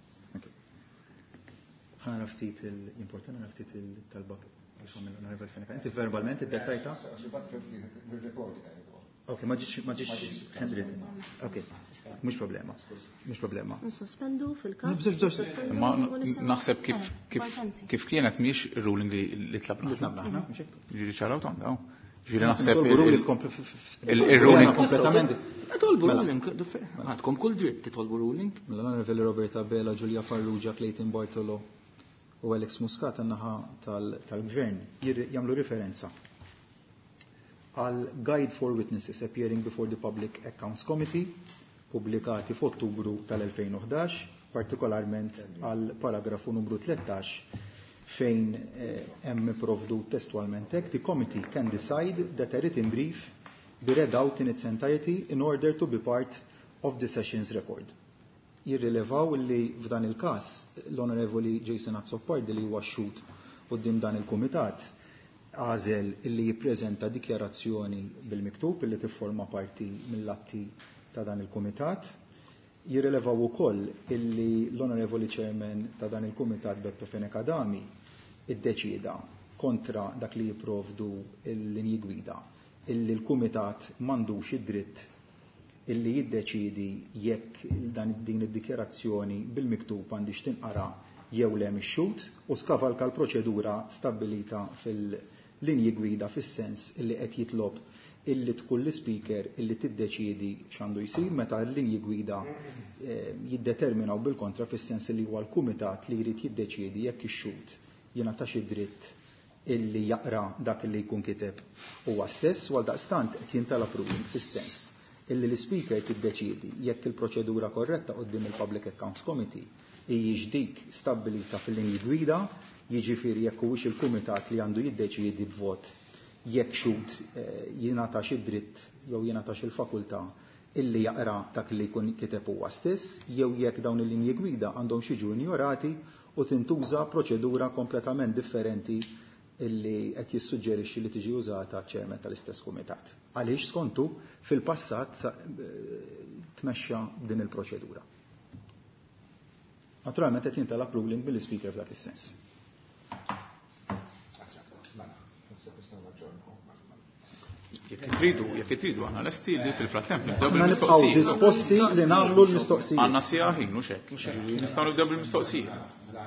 Ħana ftit l-importanti, ħana ftit il-talba Inti verbalment id-dettajta? Ok, ma ġiċ handwritten. Ok, mux problema. Nsospendu fil-kas. Naħseb kif kienet miex ruling li tlabna. Ġiri ċaraw tanda. Ġiri naħseb il-ruling kompletament. Tolbu ruling, għadkom kull dritt titolbu ruling. L-Onorevoli Roberta Bella, Giulia Farrugia, Clayton Bartolo u Alex Muscat għannaħa tal-gvern jamlu referenza għal Guide for Witnesses Appearing Before the Public Accounts Committee, pubblikati f'Ottubru tal-2011, partikolarment għal paragrafu numru 13, fejn hemm provdu testualment hekk, the committee can decide that a written brief be read out in its entirety in order to be part of the session's record. Jirrilevaw li f'dan il-każ l-Onorevoli Jason Azzopardi li huwa xhud quddiem dan il-Kumitat għażel illi jippreżenta dikjarazzjoni bil-miktub illi tifforma parti mill-atti ta' dan il-Kumitat. Jirrilevaw ukoll illi l-Onorevoli Chairman ta' dan il-Kumitat Beppe Fenekadami iddeċida kontra dak li jipprovdu l-linji gwida illi l-Kumitat m'għandux id-dritt illi jiddeċidi jekk din id-dikjarazzjoni bil-miktub għandix tinqara jew le mixxut u skavalka l-proċedura stabbilita fil-linji gwida fis-sens illi qed jitlob illi tkun l-speaker illi tiddeċidi x'għandu jsir meta l-linji gwida jiddeterminaw bil-kontra fis-sens li huwa l-kumitat li jrid jiddeċidi jekk ix-xut jingħatax id-dritt illi jaqra dak illi jkun kiteb huwa stess u għaldaqstant qed jintalab ruling fis-sens illi l-speaker tiddeċidi jekk il-proċedura korretta quddiem il-Public Accounts Committee hijiex dik stabbilita fil-linji gwida, jiġifieri jekk huwiex il-kumitat li għandu jiddeċiedi b'vot jekk xut jingħatax id-dritt jew jingħatax il-fakultà illi jaqra dak li jkun kiteb huwa stess, jew jekk dawn il-linji gwida għandhom xi injorati u tintuża proċedura kompletament differenti illi qed jissuġġerixxi li tiġi użata ċ-ċermen tal-istess kumitat. Għaliex skontu fil-passat tmexxa din il-proċedura. Naturalment qed jintalab ruling bil-speaker f'dak is-sens. Jekk tridu għandna lesti li fil-frattemp nibdew bil-mistoqsijiet. Disposti li nagħmlu l-mistoqsijiet. Għandna sija ħin u xekk. Nistgħu nibdew bil-mistoqsijiet.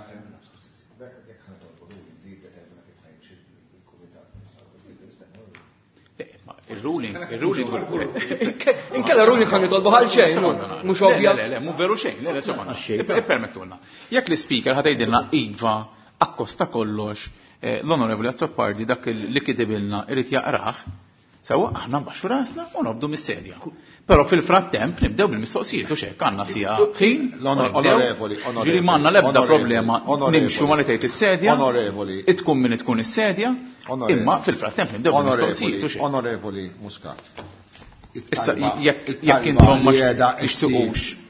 Il-ruling. Inkella ruling ħan nitolbu ħal xejn, mhux ovvja. Le, mu veru xejn, le, somma. Ippermettulna. Jekk l-speaker ħatejdilna iva akkosta kollox l-Onorevoli Azzopardi dak li kitibilna irid jaqrah, sewa aħna mbaxxu rasna u nobdu mis-sedja. Però fil-frattemp nibdew bil-mistoqsijiet u xekk għandna sija ħin. L-Onorevoli. Ġiri m'għandna l-ebda problema nimxu ma li tgħid is-sedja. Onorevoli. Tkun min tkun is-sedja. Imma fil-frattemp nibdew bil-mistoqsijiet u xekk. Onorevoli Muscat. Issa jekk intom ma tixtuqux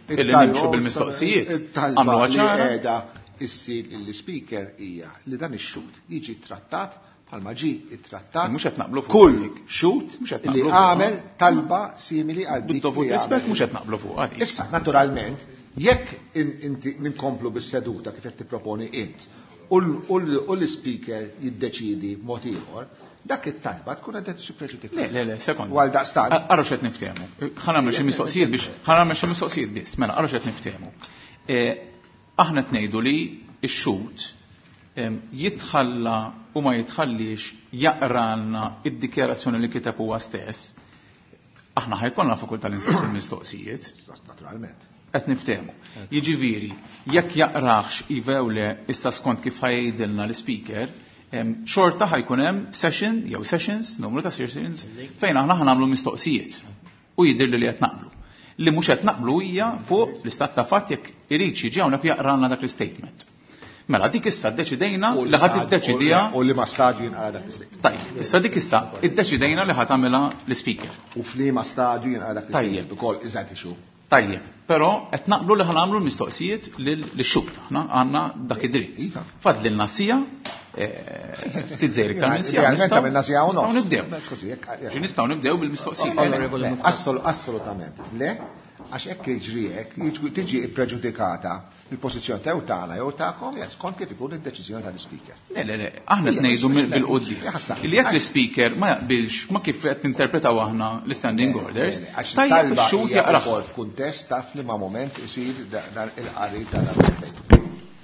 illi nimxu bil-mistoqsijiet. Għamlu ċara issir il-speaker hija li dan ix-xut jiġi trattat bħalma ġi it-trattat mhux qed naqblu fuq kull xut li għamel talba simili għal dik li għamel mhux qed naqblu fuq għadi. Issa naturalment jekk inti ninkomplu bis-seduta kif qed tipproponi int u l-speaker jiddeċidi b'mod ieħor, dak it-talba tkun qed xi preġudikata. Le, sekond. Għal daqstant. Ara x'qed niftehmu. Ħanagħmlu xi mistoqsijiet biss, mela ara x'qed niftehmu. Aħna tnejdu li x-xut jitħalla u ma jitħallix jaqralna id-dikjarazzjoni li kiteb huwa stess. Aħna ħajkollna fakultà li nsaqsu l-mistoqsijiet. Naturalment. Qed niftehmu. Jiġifieri, jekk jaqraħx ivewle issa skont kif ħajdilna l-speaker, xorta ħajkun hemm session jew sessions, numru ta' sessions, fejn aħna ħanagħmlu mistoqsijiet. U jidher li qed naqblu. Li mhux qed naqblu hija fuq l-istat ta' fatt jekk irid jiġi hawnhekk jaqralna dak l-statement. Mela dik issa ddeċidejna li ħadd iddeċidija u li ma stadju jinqara dak l-statement. Tajjeb, issa dik issa iddeċidejna li ħadd tagħmilha l-speaker. U f'liema stadju jinqara dak l-statement ukoll iżgħid ixu. Tajjeb, però qed naqblu li ħanagħmlu l-mistoqsijiet lix-xut aħna għandna dak id-dritt. Fadlilna sija ftit żejr iktar minn sija. Nistgħu nibdew. Nistgħu nibdew bil-mistoqsijiet. Assolutament. Le, għax hekk jiġri hekk tiġi ppreġudikata il-pożizzjoni tew tagħna jew tagħkom skont kif ikun id-deċiżjoni tal-ispeaker. Le, aħna tnejdu bil-qudiem. Li jekk l-ispeaker ma jaqbilx ma kif qed ninterpretaw aħna l-standing orders, tajjeb ix-xut jaqrah. F'kuntest taf li ma' moment isir dan il-qari tal-statement.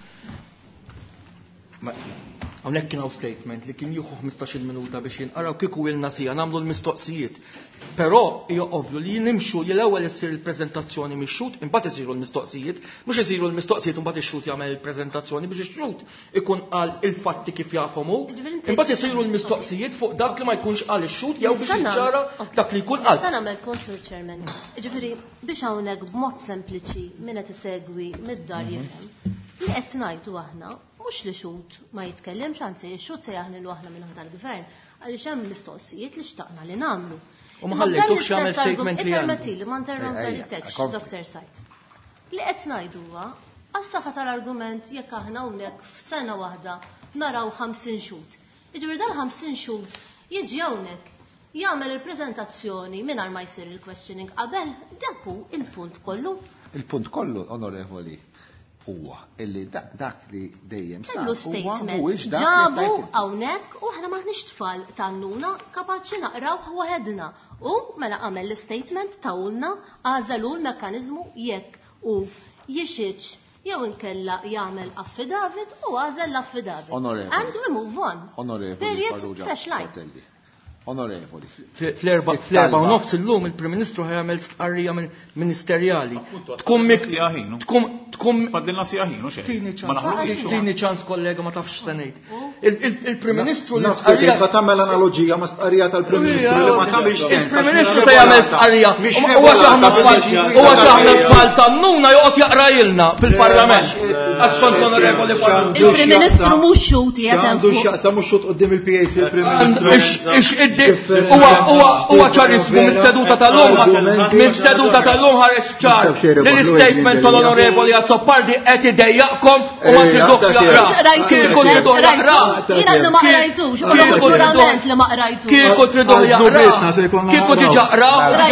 Hawnhekk kien hawn statement li kien jieħu 15-il minuta biex jinqaraw kieku ilna sija nagħmlu l-mistoqsijiet. Però hija ovvju li nimxu li l-ewwel issir il-preżentazzjoni mix-xut, imbagħad isiru l-mistoqsijiet, mhux isiru l-mistoqsijiet imbagħad ix-xut jagħmel il-preżentazzjoni biex ix-xut ikun qal il-fatti kif jafhom hu, imbagħad isiru l-mistoqsijiet fuq dak li ma jkunx qal ix-xut jew biex jiċċara dak li jkun qal. Sta nagħmel Council Chairman. Ġifieri biex hawnhekk b'mod sempliċi min qed isegwi mid-dar jifhem. Li qed ngħidu aħna mhux li xut ma jitkellimx, anzi x-xut se jaħnilu aħna minn tal-gvern għaliex hemm mistoqsijiet li xtaqna li nagħmlu. U ma ħallejtux jagħmel statement li permettili ma interrompelitex, Dr. Sajt. Li qed ngħidu huwa għas-saħħa tal-argument jekk aħna hawnhekk f'sena waħda naraw 50 xut. Jiġifieri dal-50 xut jiġi hawnhekk jagħmel il-preżentazzjoni mingħajr ma jsir il-questioning qabel, dak hu il-punt kollu. Il-punt kollu, onorevoli, huwa illi dak li dejjem kellu statement ġabu hawnhekk u aħna maħniex tfal tannuna kapaċi naqraw waħedna. U mela għamel l-statement tawlna għażelu l-mekkaniżmu jekk u jixieċ jew inkella jagħmel affidavit u għażel l-affidavit. And we move on. Period, fresh line. Onorevoli. Fl-erba' u nofs illum il-Prim Ministru ħajamel stqarrija ministerjali. Tkun fadlilna sijaħin u xejn. Tini ċans kollega ma tafx se ngħid. Il-Prim Ministru l-istqarrija kif tagħmel analoġija ma stqarrija tal-Prim Ministru li ma tagħmilx sens. Il-Prim Ministru se jagħmel stqarrija. Huwa x'aħna tfal tannuna joqgħod jaqrajilna fil-Parlament. Għax-kont onorevoli il-Prim Ministru mhux xuti qed hemm fuq. Sa mhux xut qudiem il-PAC il-Prim Ministru. Huwa ċarismu mis-seduta tal-lum ħares ċar l-istatement tal-onorevoli Azzopardi qed idejjaqkom u ma tridux jaqra. Kieku tridu jaqra. Jiena ma qrajtux, ġurament li ma qrajtux. Kieku tridu jaqra. Kieku tiġaqra.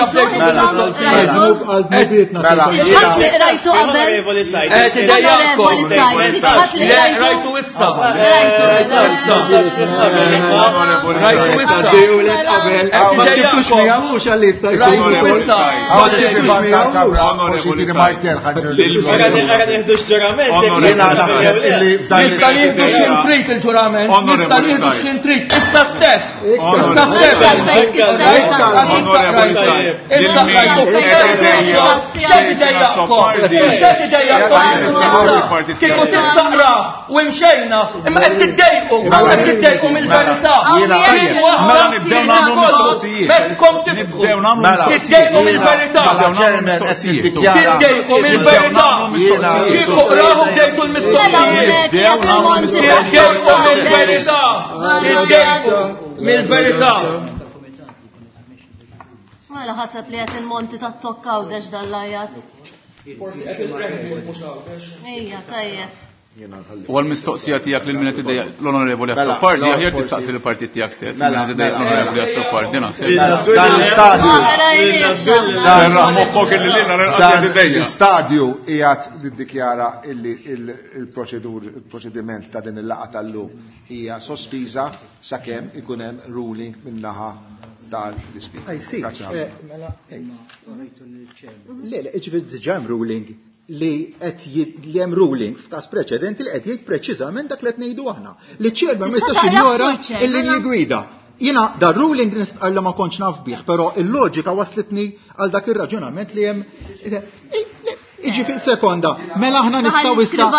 Ħadd li qrajtu qabel. Qed idejjaqkom. Le qrajtu issa. Rajtu issa. Ma tibtux miegħux għall-lista Nista' nieħdu x'kien trid il-ġurament. Nista' nieħdu x'kien trid. Issa stess. Kieku tistaqra u mxejna, imma qed tiddejqu mill-verità. Nibdew nagħmlu mistoqsijiet. Beskom tifku. Tiddejqu mill-verità. Tiddejqu mill-verità. Kieku qraħu bdejtu l-mistoqsijiet. Tiddejqu mill-verità. Tiddejqu mill-verità. Mela ħaseb li qed il-monti tat-tokkaw dex dal-lajat. Forsi qed il-reħbi mhux hawn. Ejja, tajjeb. U għal-mistoqsija tijak li l-minet id-dejja l-onorevoli Azzopardi, għahjer tistaqsi l-partit tijak stess, l-minet id-dejja l-onorevoli Azzopardi, l-istadju jgħat l-dikjara il-proċediment ta' din il-laqa tal-lum hija sospiża sakemm ikun hemm ruling min-naħa tal-ispika. Le, ġifieri diġà hemm ruling li hemm ruling f'każ preċedenti li qed jgħid preċiżament dak li qed ngħidu aħna. Li ċerba ma jistax ignora il-linji gwida. Jiena dar ruling nistqarla ma kontx naf bih, però il-loġika waslitni għal dak ir-raġunament li hemm. Iġi fil sekonda, mela aħna nistgħu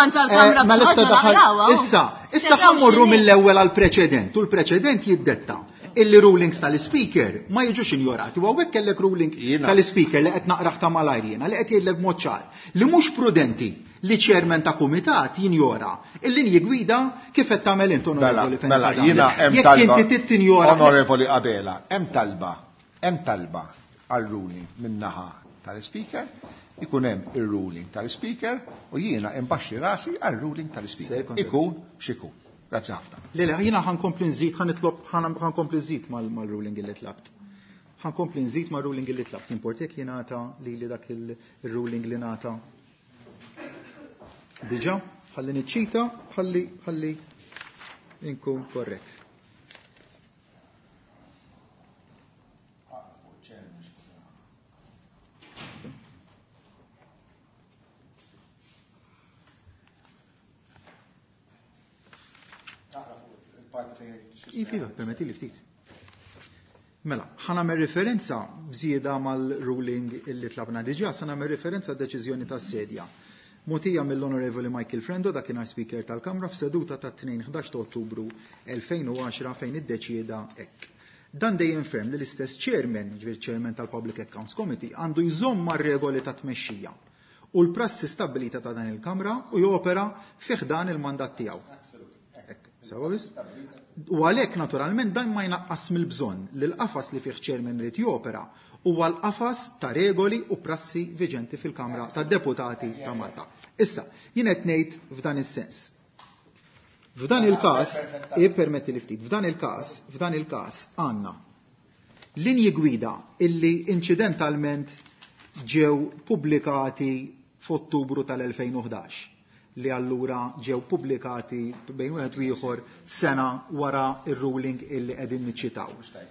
issa ħammorru mill-ewwel għal preċedent u l-preċedent jiddetta illi rulings tal-speaker ma jiġux injorati. U għawek kellek ruling tal-speaker li qed naqraħ ta' malajrina, li qed jgħidlek mod ċar li mhux prudenti li chairman ta' kumitat jinjora il-linji gwida kif qed tagħmel int onorevoli Fenn. Mela jiena hemm talba onorevoli Qabela, hemm talba għal ruling min-naħa tal-speaker, ikun hemm ir-ruling tal-speaker u jiena imbaxxi rasi għal ruling tal-speaker. Ikun x'ikun. Grazie ħafna. Lele, jina ħankompli nżid, ħankompli nżid mal-ruling li tlabt. Ħankompli nżid mal-ruling li tlabt. Importek li nata li dak il-ruling li nata. Diġa, ħalli niċċita, ħalli inkun korrett. Iva, permetti li ftit. Mela, ħanamer referenza bżieda mal-ruling illi tlabna diġà, ħanamer referenza deċiżjoni tas-sedja. Mutija mill-Onorevoli Michael Frendo, dakinhar Speaker tal-Kamra f'seduta ta' 2-11 Ottubru 2010 fejn iddeċieda hekk. Dan dejjem ferm li l-istess chairman, chairman tal-Public Accounts Committee, għandu jżomm mar-regoli ta' tmexxija u l-prassi stabbilita ta' dan il-Kamra u jopera fih dan il-mandat tiegħu. U għalhekk naturalment dan ma jnaqqas mill-bżonn li l-qafas li fih chairman rid jopera huwa l-qafas ta' regoli u prassi viġenti fil-Kamra tad-Deputati ta' Malta. Issa, jien qed ngħid f'dan is-sens. F'dan il-każ, permetti li ftit, f'dan il-każ għandna linji gwida illi inċidentalment ġew pubblikati f'Ottubru tal-2011. Li allura ġew pubblikati bejn wieħed u ieħor sena wara ir-ruling illi qegħdin niċċitaw.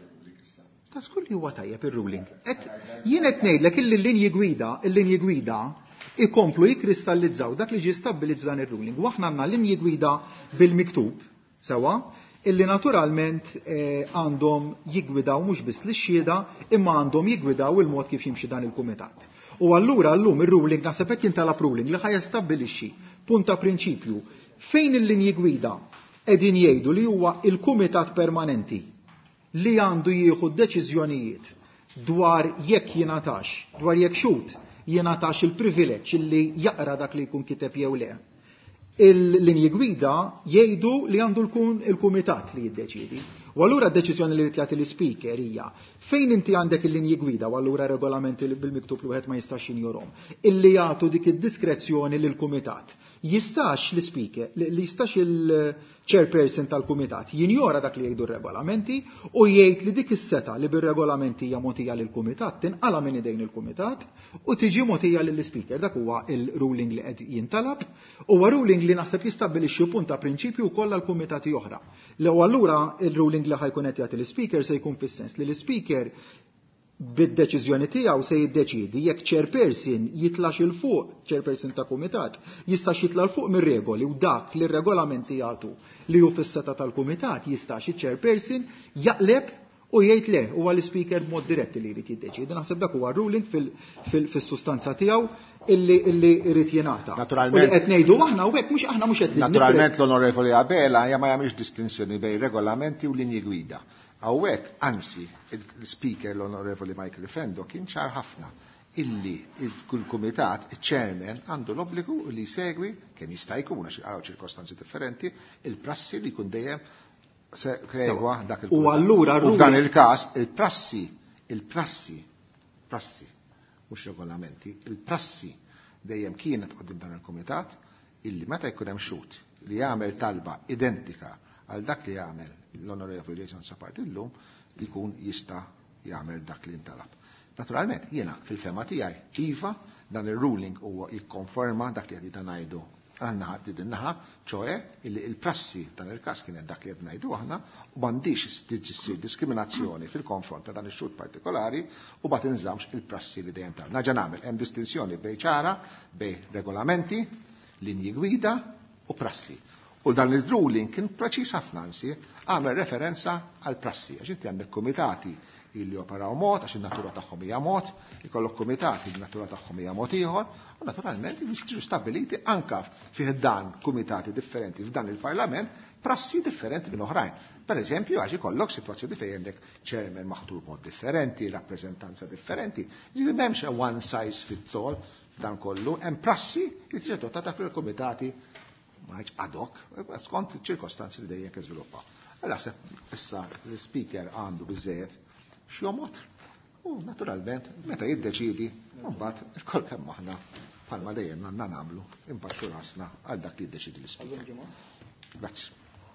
Ta' skur li huwa tajjeb ir-ruling. Jien qed ngħidlek il-linji gwida ikomplu jikkristallizzaw dak li ġie stabbilit f'dan ir-ruling. U aħna għandna linji gwida bil-miktub sewa illi naturalment għandhom jiggwidaw mhux biss lix-xhieda imma għandhom jiggwidaw il-mod kif jimxi dan il-kumitat. U allura llum ir-ruling naħseb qed jintalab ruling li ħajjastabbilixxi punta prinċipju fejn il-linji gwida qegħdin jgħidu li huwa il-kumitat permanenti li għandu jieħu deċiżjonijiet dwar jekk jingħatax, dwar jekk xut jingħatax il-privileġġ li jaqra dak li jkun kiteb jew le. Il-linji gwida jgħidu li għandu il-kumitat li jiddeċiedi. U allura d-deċiżjoni li jagħti l-speaker hija fejn inti għandek il-linji gwida u allura regolamenti bil-miktub li wieħed ma jistax jinjorhom illi jagħtu dik id-diskrezzjoni lill-kumitat. Jistax l-speaker, li jistax il-chairperson tal-kumitat jinjora dak li jgħidu r-regolamenti u jgħid li dik is-seta li bir-regolamenti hija mogħtija lill-kumitat tinqala minn idejn il-kumitat u tiġi mogħtija lill-speaker. Dak huwa il-ruling li qed jintalab u huwa ruling li naħseb jistabbilixxi punta prinċipju wkoll għal kumitati oħra. U allura il-ruling li ħajkun qed jagħti l-speaker se jkun fis-sens li l-speaker bid-deċiżjoni tiegħu se jiddeċiedi jekk chairperson jitlax il fuq, chairperson ta' kumitat, jistax jitla l fuq mir-regoli u dak li r-regolamenti jagħtu li hu fis-seta tal-kumitat jistax iċ-chairperson jaqleb u jgħid le huwa l-speaker b'mod diretti li jrid jiddeċiedi. Naħseb dak huwa ruling fis-sustanza tiegħu illi jrid jingħata. U li qed ngħidu aħna u hekk mhux aħna mhux qed naturalment l-Onorevoli Qabela ma jagħmilx distinzjoni bejn regolamenti u linji gwida. Għawek, anzi, il-speaker l-Onorevoli Michael Frendo kien ċar ħafna illi kull kumitat, il-chairman, għandu l-obbligu li segwi, kemm jista' jkun għax għaw ċirkostanzi differenti, il-prassi li kun dejjem segwa dak il-kumitat. U allura f'dan il-każ, il-prassi, mhux regolamenti, il-prassi dejjem kienet qoddim dan il-Kumitat illi meta jkun hemm xut li jagħmel talba identika għal dak li jagħmel l-Onorevoli Jason Sapart illum jkun jista' jagħmel dak li intalab. Naturalment, jiena fil-fema tiegħi iva dan ir-ruling huwa jikkonforma dak li qed ngħidu għandna id-naħa, ċoe illi il-prassi dan il-każ kienet dak li qed ngħidu aħna u m'għandix tiġi diskriminazzjoni fil-konfront ta' dan ix-xut partikolari u ma tinżamx il-prassi li dejjem tal. Naġa nagħmel hemm distinzjoni bejn ċara bejn regolamenti, linji gwida u prassi. U dan il-ruling kien preċiż ħafna ansi għamel referenza għal prassi għax inti għandek komitati illi operaw mod għax in-natura tagħhom hija mod, ikollok komitati li natura tagħhom hija mod ieħor, u naturalment jiġu stabiliti anke fih dan kumitati differenti f'dan il-Parlament prassi differenti minn oħrajn. Per eżempju, għax ikollok sitwazzjoni fejn għandek chairman maħtur mod differenti, rappreżentanza differenti, ġifi m'hemmx one size fits all dan kollu, hemm prassi li tiġi adottata fil-kumitati ad hoc, skont ċirkostanzi li dejjem jiżviluppaw. Allora issa l-speaker għandu biżejjed x'jomot. U naturalment meta jiddeċidi, mbagħad il-kol kemm aħna bħalma dejjem għandna nagħmlu impaxxu rasna għal dak li jiddeċidi l-speaker. Grazzi.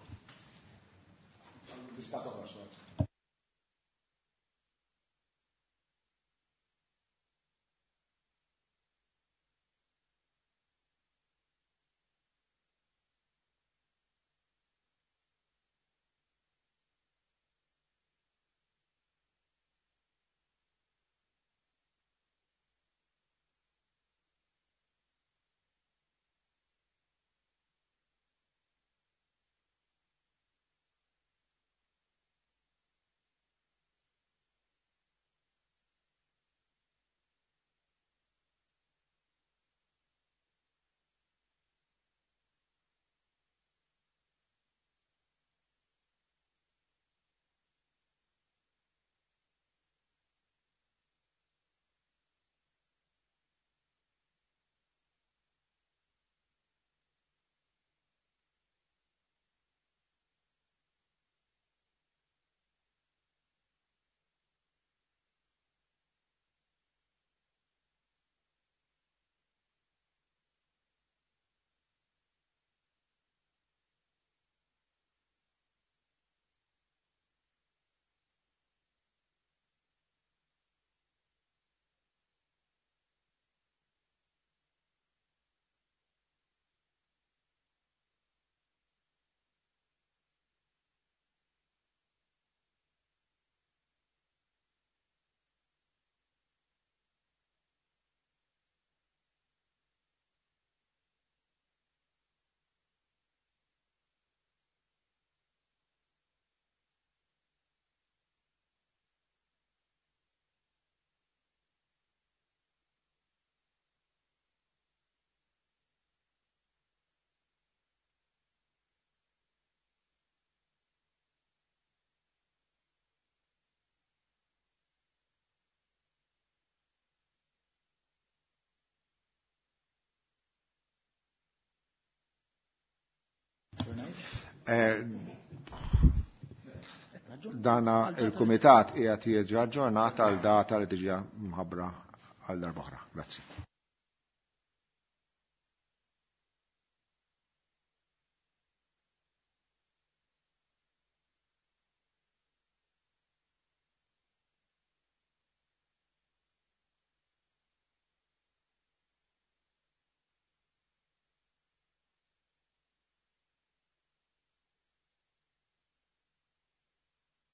Dana il-Kumitat qiegħed jiġi aġġornat għal data li tiġi mħabbra għal darba oħra. Grazzi.